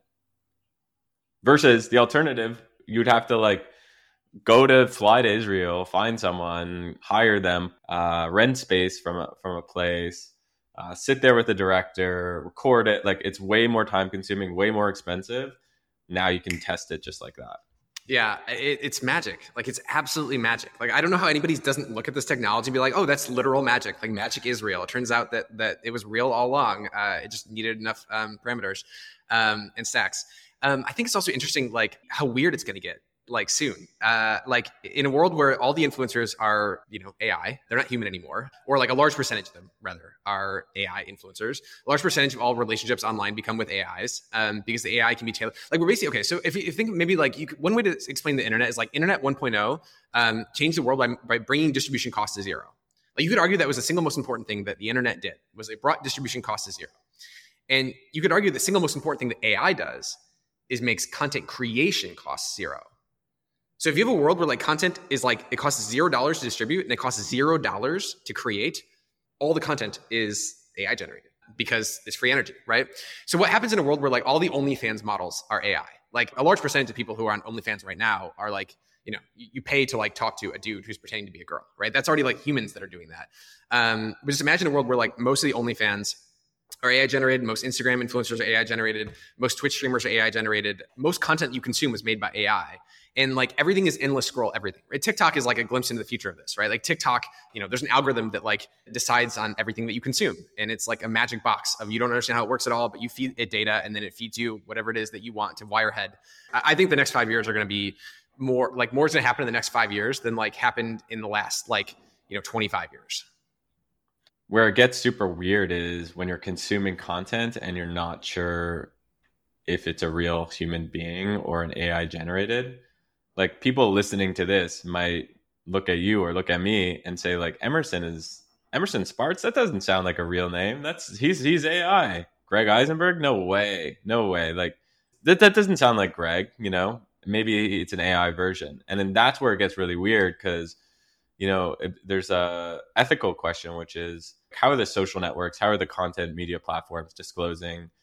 Versus the alternative, you'd have to like go to fly to Israel, find someone, hire them, uh, rent space from a, from a place, uh, sit there with the director, record it. Like it's way more time consuming, way more expensive. Now you can test it just like that. Yeah, it, it's magic. Like it's absolutely magic. Like I don't know how anybody doesn't look at this technology and be like, "Oh, that's literal magic." Like magic is real. It turns out that that it was real all along. Uh, it just needed enough um, parameters um, and stacks. Um, I think it's also interesting, like how weird it's going to get. Like soon, uh, like in a world where all the influencers are, you know, A I, they're not human anymore, or like a large percentage of them rather are A I influencers. A large percentage of all relationships online become with A Is um, because the A I can be tailored. Like we're basically, okay, so if you, if you think maybe like you could, one way to explain the internet is like internet one point oh um, changed the world by, by bringing distribution costs to zero. Like you could argue that was the single most important thing that the internet did was it brought distribution costs to zero. And you could argue the single most important thing that A I does is makes content creation costs zero. So if you have a world where like content is like, it costs zero dollars to distribute and it costs zero dollars to create, all the content is A I generated because it's free energy, right? So what happens in a world where like all the OnlyFans models are A I? Like a large percentage of people who are on OnlyFans right now are like, you know, you pay to like talk to a dude who's pretending to be a girl, right? That's already like humans that are doing that. Um, but just imagine a world where like most of the OnlyFans are A I generated, most Instagram influencers are A I generated, most Twitch streamers are A I generated, most content you consume is made by A I. And like everything is endless scroll everything, right? TikTok is like a glimpse into the future of this, right? Like TikTok, you know, there's an algorithm that like decides on everything that you consume. And it's like a magic box of you don't understand how it works at all, but you feed it data and then it feeds you whatever it is that you want to wirehead. I think the next five years are going to be more like more is going to happen in the next five years than like happened in the last like, you know, twenty-five years. Where it gets super weird is when you're consuming content and you're not sure if it's a real human being or an A I generated. Like people listening to this might look at you or look at me and say like Emerson is Emerson Spartz. That doesn't sound like a real name. That's he's he's A I. Greg Eisenberg? No way. No way. Like that that doesn't sound like Greg, you know? Maybe it's an A I version. And then that's where it gets really weird because, you know, it, there's a ethical question, which is how are the social networks, how are the content media platforms disclosing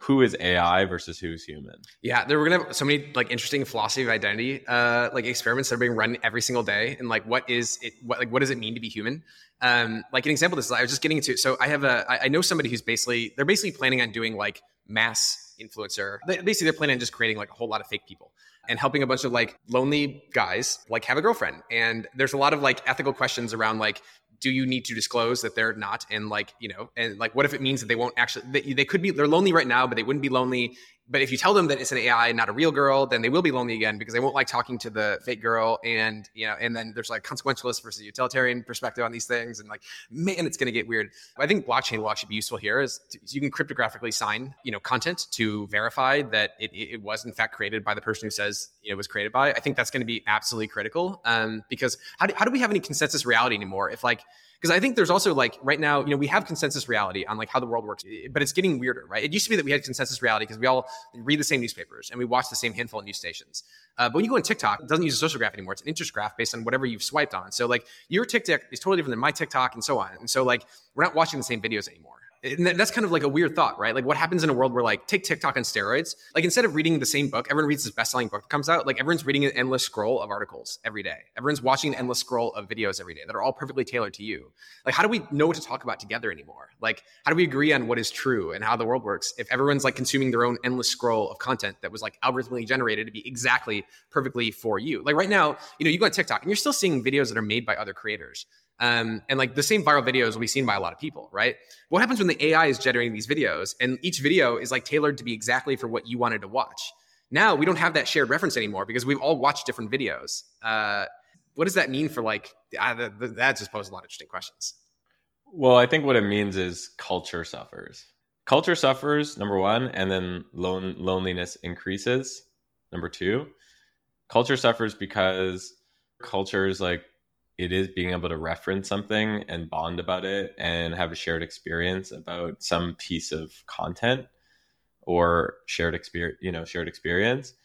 who is A I versus who's human. Yeah, there we're gonna have so many like interesting philosophy of identity uh, like experiments that are being run every single day, and like what is it? What like what does it mean to be human? Um, like an example of this, I was just getting into. So I have a I I know somebody who's basically they're basically planning on doing like mass influencer. They, basically, they're planning on just creating like a whole lot of fake people and helping a bunch of like lonely guys like have a girlfriend. And there's a lot of like ethical questions around like, do you need to disclose that they're not? And like, you know, and like, what if it means that they won't actually, they, they could be, they're lonely right now, but they wouldn't be lonely. But if you tell them that it's an A I, not a real girl, then they will be lonely again because they won't like talking to the fake girl. And, you know, and then there's like consequentialist versus utilitarian perspective on these things. And like, man, it's going to get weird. I think blockchain will actually be useful here is to, you can cryptographically sign, you know, content to verify that it, it was in fact created by the person who says, you know, it was created by. I think that's going to be absolutely critical um, because how do, how do we have any consensus reality anymore? If like, because I think there's also like right now, you know, we have consensus reality on like how the world works, but it's getting weirder, right? It used to be that we had consensus reality because we all read the same newspapers and we watch the same handful of news stations. Uh, but when you go on TikTok, it doesn't use a social graph anymore. It's an interest graph based on whatever you've swiped on. So like your TikTok is totally different than my TikTok and so on. And so like we're not watching the same videos anymore. And that's kind of like a weird thought, right? Like what happens in a world where like take TikTok on steroids, like instead of reading the same book, everyone reads this best-selling book that comes out, like everyone's reading an endless scroll of articles every day. Everyone's watching an endless scroll of videos every day that are all perfectly tailored to you. Like how do we know what to talk about together anymore? Like how do we agree on what is true and how the world works if everyone's like consuming their own endless scroll of content that was like algorithmically generated to be exactly perfectly for you? Like right now, you know, you go on TikTok and you're still seeing videos that are made by other creators. Um, and like the same viral videos will be seen by a lot of people, right? What happens when the A I is generating these videos and each video is like tailored to be exactly for what you wanted to watch? Now we don't have that shared reference anymore because we've all watched different videos. Uh, what does that mean for like, uh, the, the, that just poses a lot of interesting questions. Well, I think what it means is culture suffers. Culture suffers, number one, and then lone, loneliness increases, number two. Culture suffers because culture is like, it is being able to reference something and bond about it and have a shared experience about some piece of content or shared experience, you know, shared experience.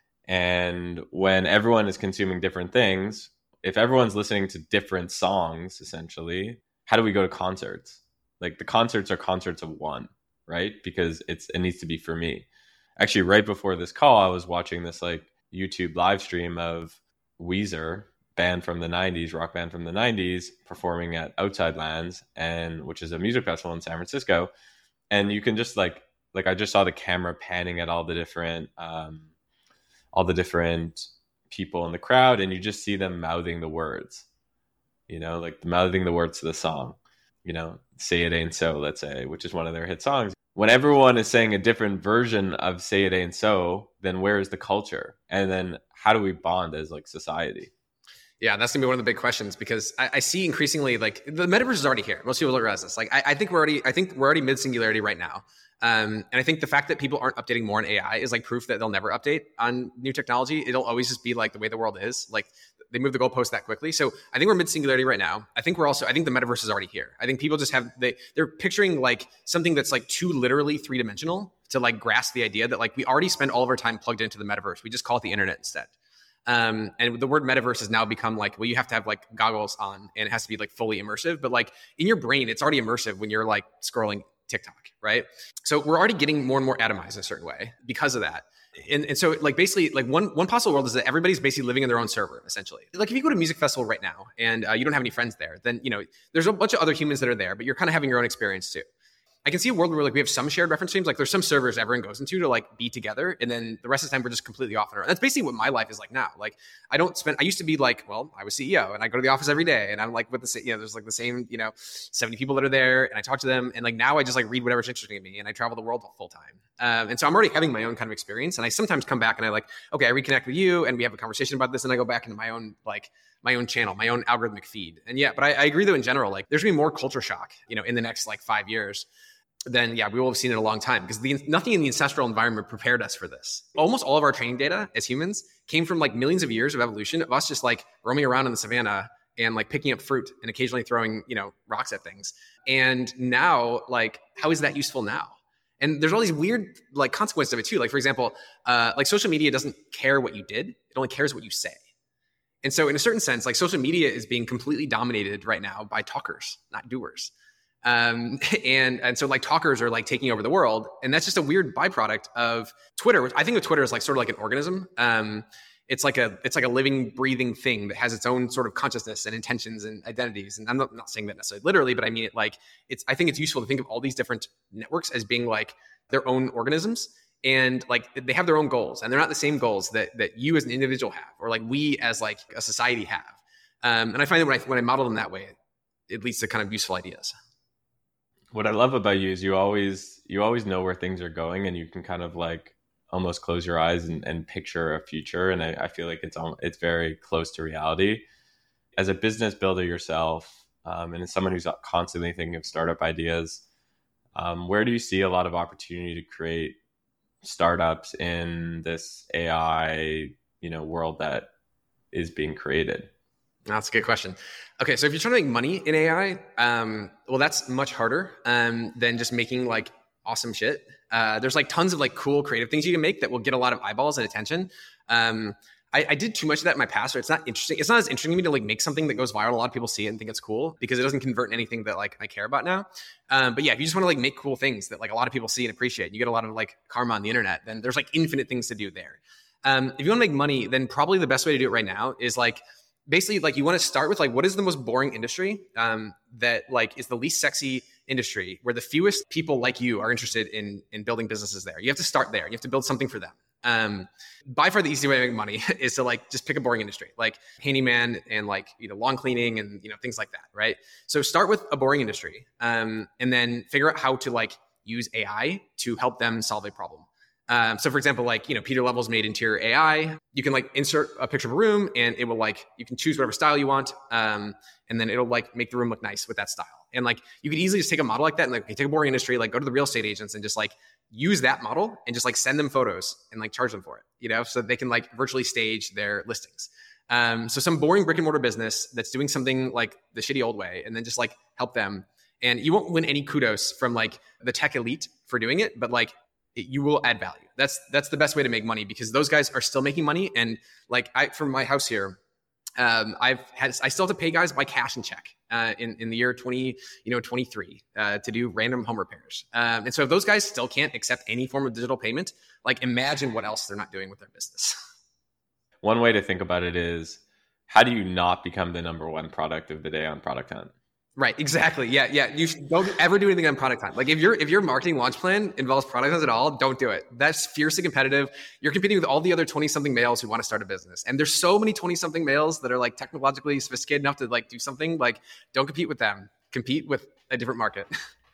And when everyone is consuming different things, if everyone's listening to different songs, essentially, how do we go to concerts? Like the concerts are concerts of one, right? Because it's it needs to be for me. Actually, right before this call, I was watching this like YouTube live stream of Weezer, band from the nineties, rock band from the nineties, performing at Outside Lands, and which is a music festival in San Francisco. And you can just like, like I just saw the camera panning at all the different, um, all the different people in the crowd, and you just see them mouthing the words, you know, like mouthing the words to the song, you know, Say It Ain't So, let's say, which is one of their hit songs. When everyone is saying a different version of Say It Ain't So, then where is the culture? And then how do we bond as like society? Yeah, that's gonna be one of the big questions because I, I see increasingly like the metaverse is already here. Most people don't realize this. Like I, I think we're already, I think we're already mid singularity right now. Um, and I think the fact that people aren't updating more on A I is like proof that they'll never update on new technology. It'll always just be like the way the world is. Like they move the goalpost that quickly. So I think we're mid singularity right now. I think we're also, I think the metaverse is already here. I think people just have, they, they're picturing like something that's like too literally three dimensional to like grasp the idea that like we already spend all of our time plugged into the metaverse. We just call it the internet instead. Um, and the word metaverse has now become like, well, you have to have like goggles on and it has to be like fully immersive, but like in your brain, it's already immersive when you're like scrolling TikTok, right? So we're already getting more and more atomized in a certain way because of that. And, and so like basically like one, one possible world is that everybody's basically living in their own server, essentially. Like if you go to a music festival right now and uh, you don't have any friends there, then, you know, there's a bunch of other humans that are there, but you're kind of having your own experience too. I can see a world where like we have some shared reference streams, like there's some servers everyone goes into to like be together. And then the rest of the time we're just completely off on our own. That's basically what my life is like now. Like I don't spend, I used to be like, well, I was C E O and I go to the office every day and I'm like with the, you know, there's like the same, you know, seventy people that are there and I talk to them. And like now I just like read whatever's interesting to me and I travel the world full time. Um, and so I'm already having my own kind of experience. And I sometimes come back and I like, okay, I reconnect with you and we have a conversation about this. And I go back into my own, like my own channel, my own algorithmic feed. And yeah, but I, I agree though in general, like there's gonna be more culture shock, you know, in the next like five years. Then yeah, we will have seen it a long time because the, nothing in the ancestral environment prepared us for this. Almost all of our training data as humans came from like millions of years of evolution of us just like roaming around in the savannah and like picking up fruit and occasionally throwing, you know, rocks at things. And now, like, how is that useful now? And there's all these weird like consequences of it too. Like for example, uh, like social media doesn't care what you did; it only cares what you say. And so, in a certain sense, like social media is being completely dominated right now by talkers, not doers. Um, and and so like talkers are like taking over the world, and that's just a weird byproduct of Twitter. Which I think of Twitter as like sort of like an organism. Um, it's like a it's like a living, breathing thing that has its own sort of consciousness and intentions and identities. And I'm not, not saying that necessarily literally, but I mean it like it's. I think it's useful to think of all these different networks as being like their own organisms, and like they have their own goals, and they're not the same goals that that you as an individual have, or like we as like a society have. Um, and I find that when I when I model them that way, it leads to kind of useful ideas. What I love about you is you always you always know where things are going, and you can kind of like almost close your eyes and, and picture a future. And I, I feel like it's it's very close to reality. As a business builder yourself, um, and as someone who's constantly thinking of startup ideas, um, where do you see a lot of opportunity to create startups in this A I, you know, world that is being created? That's a good question. Okay, so if you're trying to make money in A I, um, well, that's much harder um, than just making like awesome shit. Uh, there's like tons of like cool creative things you can make that will get a lot of eyeballs and attention. Um, I, I did too much of that in my past, or it's not interesting. It's not as interesting to me to like make something that goes viral. A lot of people see it and think it's cool because it doesn't convert in anything that like I care about now. Um, but yeah, if you just want to like make cool things that like a lot of people see and appreciate, you get a lot of like karma on the internet, then there's like infinite things to do there. Um, if you want to make money, then probably the best way to do it right now is like, basically like you want to start with like, what is the most boring industry um, that like is the least sexy industry where the fewest people like you are interested in, in building businesses there. You have to start there. You have to build something for them. Um, by far the easy way to make money is to like, just pick a boring industry, like handyman and like, you know, lawn cleaning and, you know, things like that. Right. So start with a boring industry um, and then figure out how to like use A I to help them solve a problem. Um, so for example, like, you know, Peter Levels made interior A I. You can like insert a picture of a room and it will like, you can choose whatever style you want. Um, and then it'll like make the room look nice with that style. And like, you could easily just take a model like that and like, okay, take a boring industry, like go to the real estate agents and just like use that model and just like send them photos and like charge them for it, you know, so they can like virtually stage their listings. Um, so some boring brick and mortar business that's doing something like the shitty old way and then just like help them. And you won't win any kudos from like the tech elite for doing it, but like, it, you will add value. That's that's the best way to make money because those guys are still making money. And like I, from my house here, um, I've had I still have to pay guys by cash and check uh, in in the year twenty you know twenty-three uh, to do random home repairs. Um, and so if those guys still can't accept any form of digital payment, like imagine what else they're not doing with their business. One way to think about it is, how do you not become the number one product of the day on Product Hunt? Right. Exactly. Yeah. Yeah. You should, don't ever do anything on Product Hunt. Like if your if your marketing launch plan involves Product Hunt at all, don't do it. That's fiercely competitive. You're competing with all the other twenty something males who want to start a business. And there's so many twenty something males that are like technologically sophisticated enough to like do something. Like don't compete with them. Compete with a different market.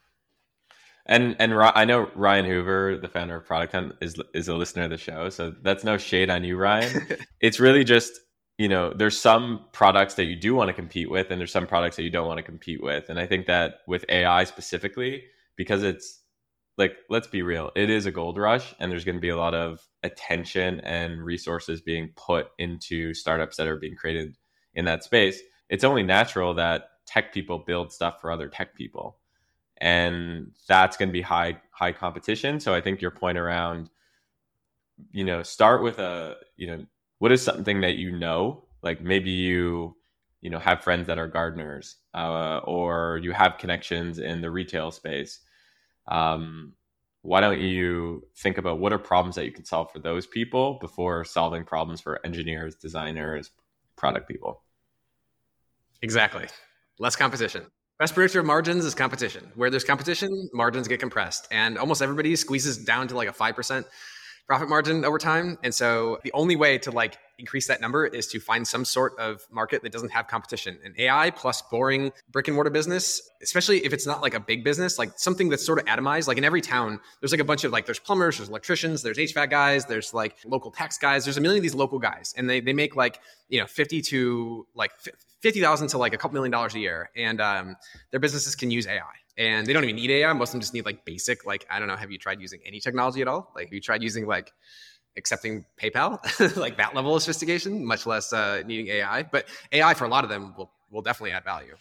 And and I know Ryan Hoover, the founder of Product Hunt, is is a listener of the show. So that's no shade on you, Ryan. It's really just, you know, there's some products that you do want to compete with, and there's some products that you don't want to compete with. And I think that with A I specifically, because it's like, let's be real, it is a gold rush, and there's going to be a lot of attention and resources being put into startups that are being created in that space. It's only natural that tech people build stuff for other tech people. And that's going to be high, high competition. So I think your point around, you know, start with a, you know, what is something that you know, like maybe you, you know, have friends that are gardeners, uh, or you have connections in the retail space. Um, why don't you think about what are problems that you can solve for those people before solving problems for engineers, designers, product people? Exactly. Less competition. Best predictor of margins is competition. Where there's competition, margins get compressed. And almost everybody squeezes down to like a five percent profit margin over time. And so the only way to like increase that number is to find some sort of market that doesn't have competition. And A I plus boring brick and mortar business, especially if it's not like a big business, like something that's sort of atomized, like in every town, there's like a bunch of like, there's plumbers, there's electricians, there's H V A C guys, there's like local tax guys, there's a million of these local guys. And they they make like, you know, fifty to like fifty thousand to like a couple million dollars a year. And um, their businesses can use A I. And they don't even need A I. Most of them just need like basic, like, I don't know, have you tried using any technology at all? Like, have you tried using like accepting PayPal? Like that level of sophistication, much less uh, needing A I. But A I for a lot of them will, will definitely add value.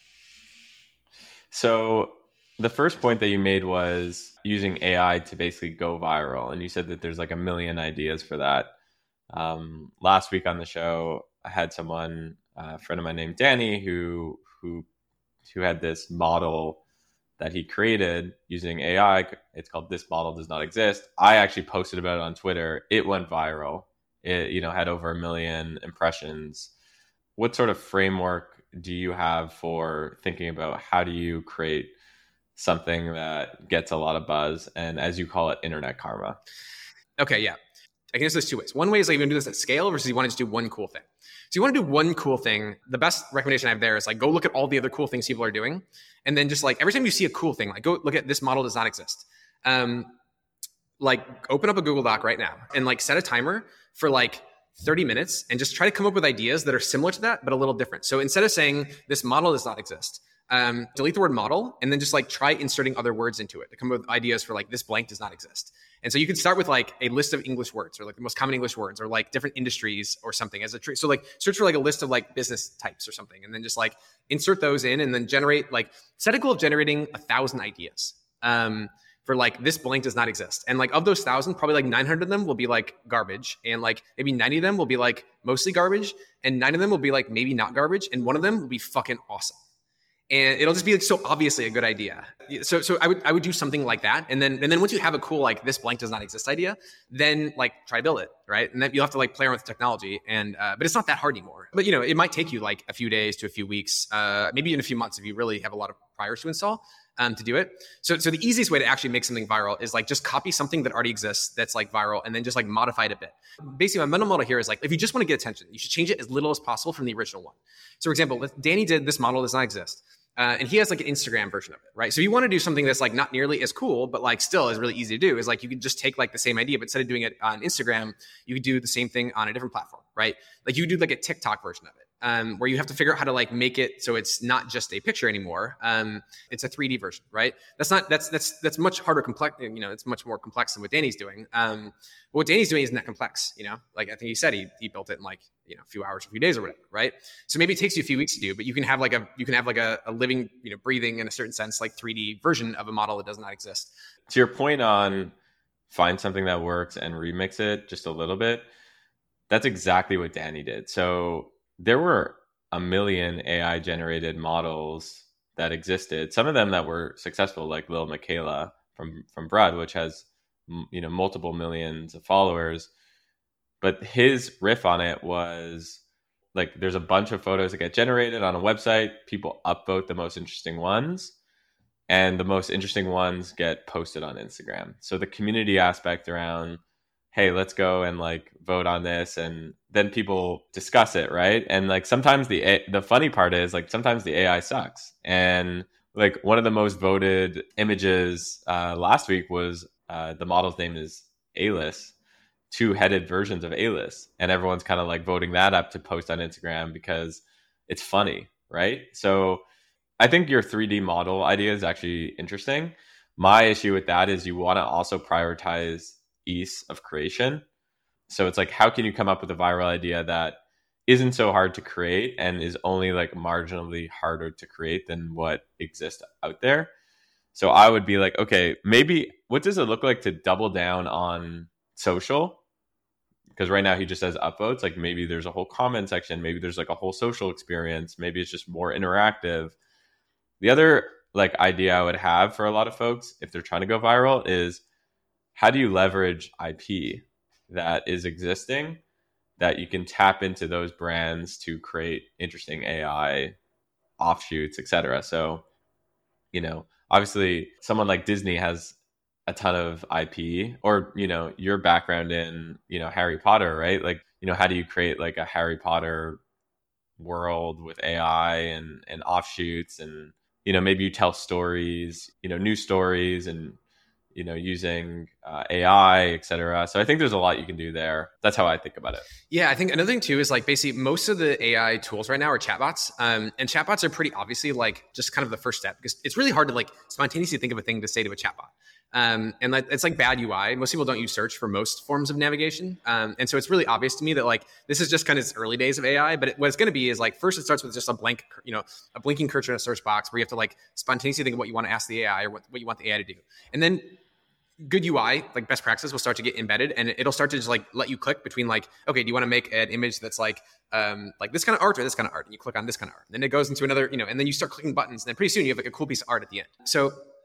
So the first point that you made was using A I to basically go viral. And you said that there's like a million ideas for that. Um, last week on the show, I had someone, a friend of mine named Danny, who, who, who had this model that he created using A I. It's called This Model Does Not Exist. I actually posted about it on Twitter. It went viral. It, you know, had over a million impressions. What sort of framework do you have for thinking about how do you create something that gets a lot of buzz and, as you call it, internet karma? Okay, yeah. I can answer this two ways. One way is like you want to do this at scale versus you want to just do one cool thing. So you want to do one cool thing. The best recommendation I have there is like, go look at all the other cool things people are doing. And then just like every time you see a cool thing, like go look at this model does not exist. Um, like open up a Google Doc right now and like set a timer for like thirty minutes and just try to come up with ideas that are similar to that, but a little different. So instead of saying this model does not exist, um, delete the word model and then just like try inserting other words into it to come up with ideas for like this blank does not exist. And so you could start with like a list of English words or like the most common English words or like different industries or something as a tree. So like search for like a list of like business types or something and then just like insert those in and then generate like set a goal of generating a thousand ideas um, for like this blank does not exist. And like of those thousand, probably like nine hundred of them will be like garbage and like maybe ninety of them will be like mostly garbage and nine of them will be like maybe not garbage and one of them will be fucking awesome. And it'll just be like so obviously a good idea. So, so I would I would do something like that, and then and then once you have a cool like this blank does not exist idea, then like try to build it, right? And then you'll have to like play around with technology, and uh, but it's not that hard anymore. But you know, it might take you like a few days to a few weeks, uh, maybe even a few months if you really have a lot of priors to install um, to do it. So, so the easiest way to actually make something viral is like just copy something that already exists that's like viral, and then just like modify it a bit. Basically, my mental model here is like if you just want to get attention, you should change it as little as possible from the original one. So, for example, if Danny did this model does not exist. Uh, and he has like an Instagram version of it, right? So you want to do something that's like not nearly as cool, but like still is really easy to do is like you can just take like the same idea, but instead of doing it on Instagram, you could do the same thing on a different platform, right? Like you do like a TikTok version of it um, where you have to figure out how to like make it so it's not just a picture anymore. Um, it's a three D version, right? That's not, that's, that's, that's much harder complex, you know, it's much more complex than what Danny's doing. Um, what Danny's doing isn't that complex, you know, like I think he said he, he built it in like, you know, a few hours, a few days or whatever, right? So maybe it takes you a few weeks to do, but you can have like a, you can have like a, a living, you know, breathing in a certain sense, like three D version of a model that does not exist. To your point on find something that works and remix it just a little bit, that's exactly what Danny did. So there were a million A I generated models that existed. Some of them that were successful, like Lil Miquela from, from Brud, which has, you know, multiple millions of followers. But his riff on it was like, there's a bunch of photos that get generated on a website. People upvote the most interesting ones, and the most interesting ones get posted on Instagram. So the community aspect around, hey, let's go and like vote on this, and then people discuss it, right? And like sometimes the A- the funny part is like sometimes the A I sucks. And like one of the most voted images uh, last week was uh, the model's name is Alice. Two-headed versions of Alice, and everyone's kind of like voting that up to post on Instagram because it's funny, right? So I think your three D model idea is actually interesting. My issue with that is you want to also prioritize ease of creation. So it's like, how can you come up with a viral idea that isn't so hard to create and is only like marginally harder to create than what exists out there? So I would be like, okay, maybe what does it look like to double down on social? Because right now he just says upvotes. Like maybe there's a whole comment section. Maybe there's like a whole social experience. Maybe it's just more interactive. The other like idea I would have for a lot of folks, if they're trying to go viral, is how do you leverage I P that is existing that you can tap into those brands to create interesting A I offshoots, et cetera. So, you know, obviously someone like Disney has a ton of I P, or, you know, your background in, you know, Harry Potter, right? Like, you know, how do you create like a Harry Potter world with A I and, and offshoots, and, you know, maybe you tell stories, you know, new stories, and, you know, using uh, A I, et cetera. So I think there's a lot you can do there. That's how I think about it. Yeah, I think another thing too is like basically most of the A I tools right now are chatbots. Um, and chatbots are pretty obviously like just kind of the first step, because it's really hard to like spontaneously think of a thing to say to a chatbot. Um, and like, it's like bad U I. Most people don't use search for most forms of navigation. Um, and so it's really obvious to me that like, this is just kind of its early days of A I, but it, what it's going to be is like, first it starts with just a blank, you know, a blinking cursor in a search box where you have to like spontaneously think of what you want to ask the A I or what, what you want the A I to do. And then good U I, like best practices, will start to get embedded, and it'll start to just like let you click between like, okay, do you want to make an image that's like, um, like this kind of art or this kind of art? And you click on this kind of art. And then it goes into another, you know, and then you start clicking buttons, and then pretty soon you have like a cool piece of art at the end. So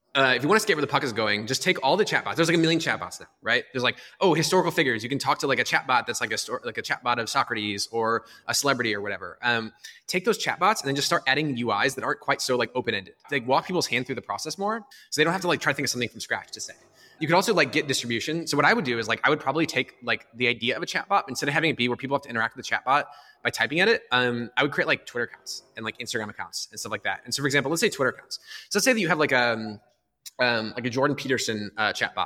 Uh, if you want to skate where the puck is going, just take all the chatbots. There's like a million chatbots now, right? There's like, oh, historical figures. You can talk to like a chatbot that's like a sto- like a chatbot of Socrates or a celebrity or whatever. Um, take those chatbots and then just start adding U Is that aren't quite so like open-ended. Like walk people's hand through the process more, so they don't have to like try to think of something from scratch to say. You could also like get distribution. So what I would do is like I would probably take like the idea of a chatbot, instead of having it be where people have to interact with the chatbot by typing at it. Um, I would create like Twitter accounts and like Instagram accounts and stuff like that. And so, for example, let's say Twitter accounts. So let's say that you have like a um, Um, like a Jordan Peterson uh, chatbot.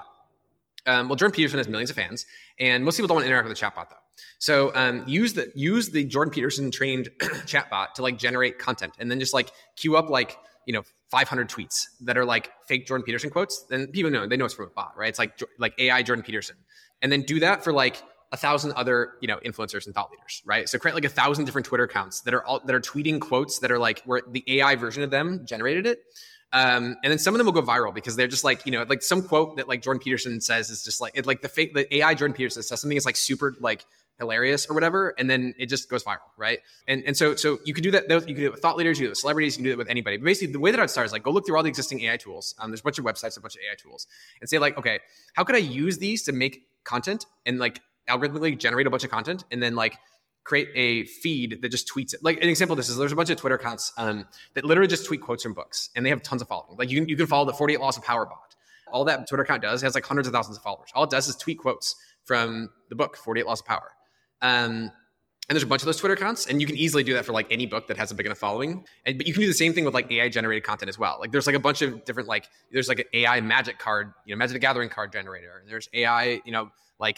Um, well, Jordan Peterson has millions of fans, and most people don't want to interact with the chatbot though. So um, use the use the Jordan Peterson trained chatbot to like generate content, and then just like queue up like you know five hundred tweets that are like fake Jordan Peterson quotes. Then people know they know it's from a bot, right? It's like like A I Jordan Peterson, and then do that for like a thousand other you know influencers and thought leaders, right? So create like a thousand different Twitter accounts that are all that are tweeting quotes that are like where the A I version of them generated it. Um, and then some of them will go viral because they're just like, you know, like some quote that like Jordan Peterson says is just like, it like the fake, the A I Jordan Peterson says something is like super like hilarious or whatever. And then it just goes viral. Right. And, and so, so you could do that. You could do it with thought leaders, you can do it with celebrities, you can do it with anybody. But basically the way that I'd start is like, go look through all the existing A I tools. Um, there's a bunch of websites, a bunch of A I tools, and say like, okay, how could I use these to make content and like algorithmically generate a bunch of content and then like create a feed that just tweets it. Like an example of this is there's a bunch of Twitter accounts um, that literally just tweet quotes from books, and they have tons of following. Like you can, you can follow the forty-eight Laws of Power bot. All that Twitter account does has like hundreds of thousands of followers. All it does is tweet quotes from the book forty-eight Laws of Power. Um, and there's a bunch of those Twitter accounts, and you can easily do that for like any book that has a big enough following. And but you can do the same thing with like A I generated content as well. Like there's like a bunch of different like there's like an A I magic card, you know, Magic the Gathering card generator. And there's A I, you know, like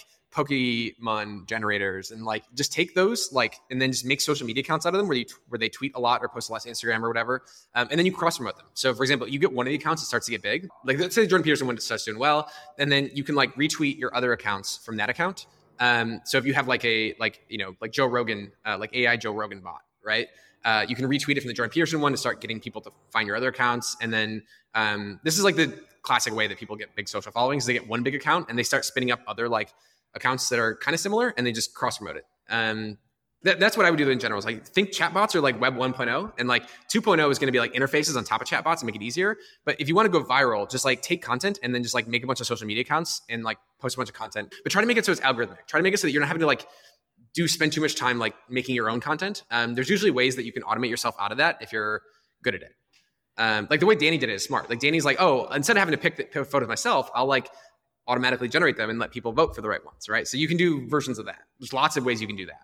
Pokemon generators, and like just take those like and then just make social media accounts out of them where you where they tweet a lot or post a lot to Instagram or whatever, um, and then you cross promote them. So for example, you get one of the accounts that starts to get big, like let's say Jordan Peterson one starts doing well, and then you can like retweet your other accounts from that account. Um, so if you have like a like you know like Joe Rogan, uh, like A I Joe Rogan bot, right? Uh, you can retweet it from the Jordan Peterson one to start getting people to find your other accounts, and then um, this is like the classic way that people get big social followings. They get one big account and they start spinning up other like accounts that are kind of similar, and they just cross promote it. Um, that, that's what I would do in general. Is like think chatbots are like web one point oh, and like two point oh is going to be like interfaces on top of chatbots and make it easier. But if you want to go viral, just like take content and then just like make a bunch of social media accounts and like post a bunch of content, but try to make it so it's algorithmic. Try to make it so that you're not having to like do spend too much time like making your own content. Um, there's usually ways that you can automate yourself out of that if you're good at it. Um, like the way Danny did it is smart. Like Danny's like, oh, instead of having to pick the pick photos myself, I'll like automatically generate them and let people vote for the right ones, right? So you can do versions of that. There's lots of ways you can do that.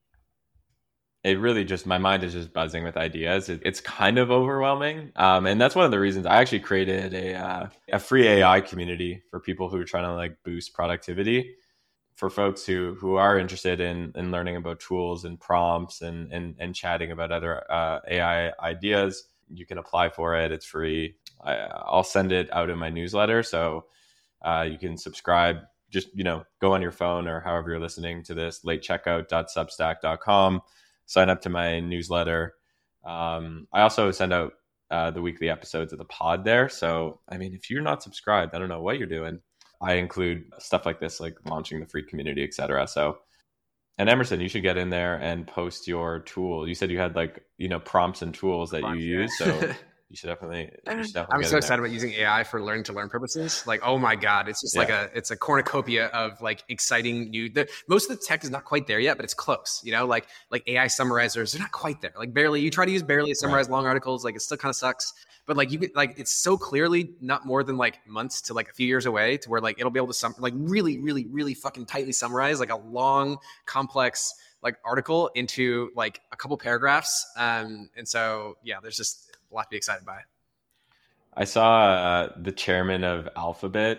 It really just, my mind is just buzzing with ideas. It, it's kind of overwhelming. Um, and that's one of the reasons I actually created a uh, a free A I community for people who are trying to like boost productivity. For folks who who are interested in in learning about tools and prompts and and, and chatting about other uh, A I ideas, you can apply for it. It's free. I, I'll send it out in my newsletter. So Uh, you can subscribe, just, you know, go on your phone or however you're listening to this, late checkout dot substack dot com, sign up to my newsletter. Um, I also send out uh, the weekly episodes of the pod there. So, I mean, if you're not subscribed, I don't know what you're doing. I include stuff like this, like launching the free community, et cetera. So, and Emerson, you should get in there and post your tool. You said you had like, you know, prompts and tools that prompts, you use. Yeah. So You should definitely. You should definitely I'm so excited about using A I for learning to learn purposes. Like, oh my god, it's just yeah. like a it's a cornucopia of like exciting new. The, most of the tech is not quite there yet, but it's close. You know, like like A I summarizers, they're not quite there. Like barely. You try to use barely to summarize right. long articles, like it still kind of sucks. But like you get like it's so clearly not more than like months to like a few years away to where like it'll be able to sum like really really really fucking tightly summarize like a long complex like article into like a couple paragraphs. Um, and so yeah, there's just a lot to be excited by. I saw uh, the chairman of Alphabet.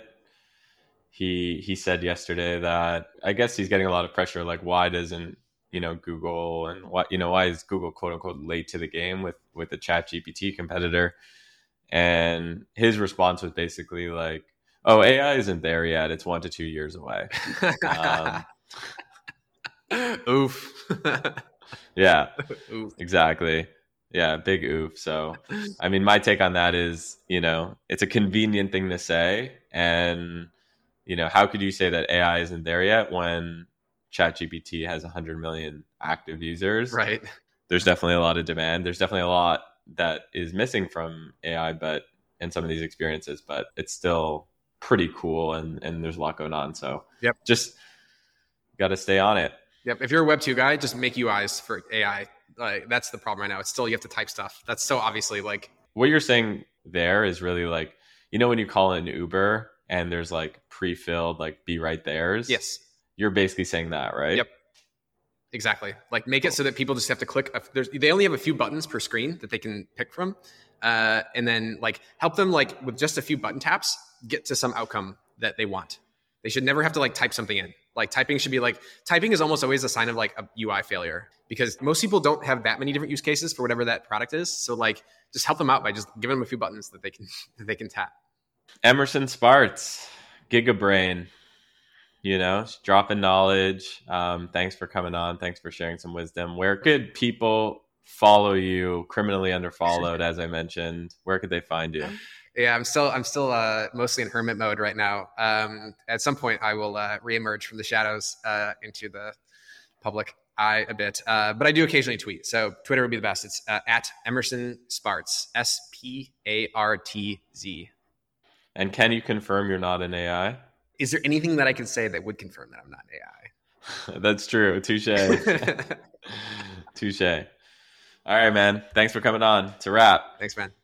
He he said yesterday that I guess he's getting a lot of pressure. Like, why doesn't you know Google and what you know why is Google quote unquote late to the game with with the ChatGPT competitor? And his response was basically like, "Oh, A I isn't there yet. It's one to two years away." um, Oof. Yeah. Oof. Exactly. Yeah, big oof. So, I mean, my take on that is, you know, it's a convenient thing to say. And, you know, how could you say that A I isn't there yet when ChatGPT has one hundred million active users? Right. There's definitely a lot of demand. There's definitely a lot that is missing from A I, but in some of these experiences, but it's still pretty cool, and, and there's a lot going on. So yep. just got to stay on it. Yep. If you're a Web two guy, just make U Is for A I. Like that's the problem right now. It's still, you have to type stuff. That's so obviously like what you're saying there is really like, you know, when you call an Uber and there's like pre-filled, like be right there's. Yes. You're basically saying that, right? Yep. Exactly. Like make it so that people just have to click. A, there's, they only have a few buttons per screen that they can pick from. Uh, and then like help them like with just a few button taps, get to some outcome that they want. They should never have to like type something in. Like typing should be like, typing is almost always a sign of like a U I failure because most people don't have that many different use cases for whatever that product is. So like just help them out by just giving them a few buttons that they can, that they can tap. Emerson Spartz, GigaBrain, you know, dropping knowledge. Um, thanks for coming on. Thanks for sharing some wisdom. Where could people follow you? Criminally underfollowed, as I mentioned. Where could they find you? Yeah, I'm still I'm still uh, mostly in hermit mode right now. Um, at some point, I will uh, reemerge from the shadows uh, into the public eye a bit, uh, but I do occasionally tweet. So Twitter would be the best. It's uh, at Emerson Spartz, S P A R T Z. And can you confirm you're not an A I? Is there anything that I can say that would confirm that I'm not an A I? That's true. Touche. Touche. All right, man. Thanks for coming on. It's a wrap. Thanks, man.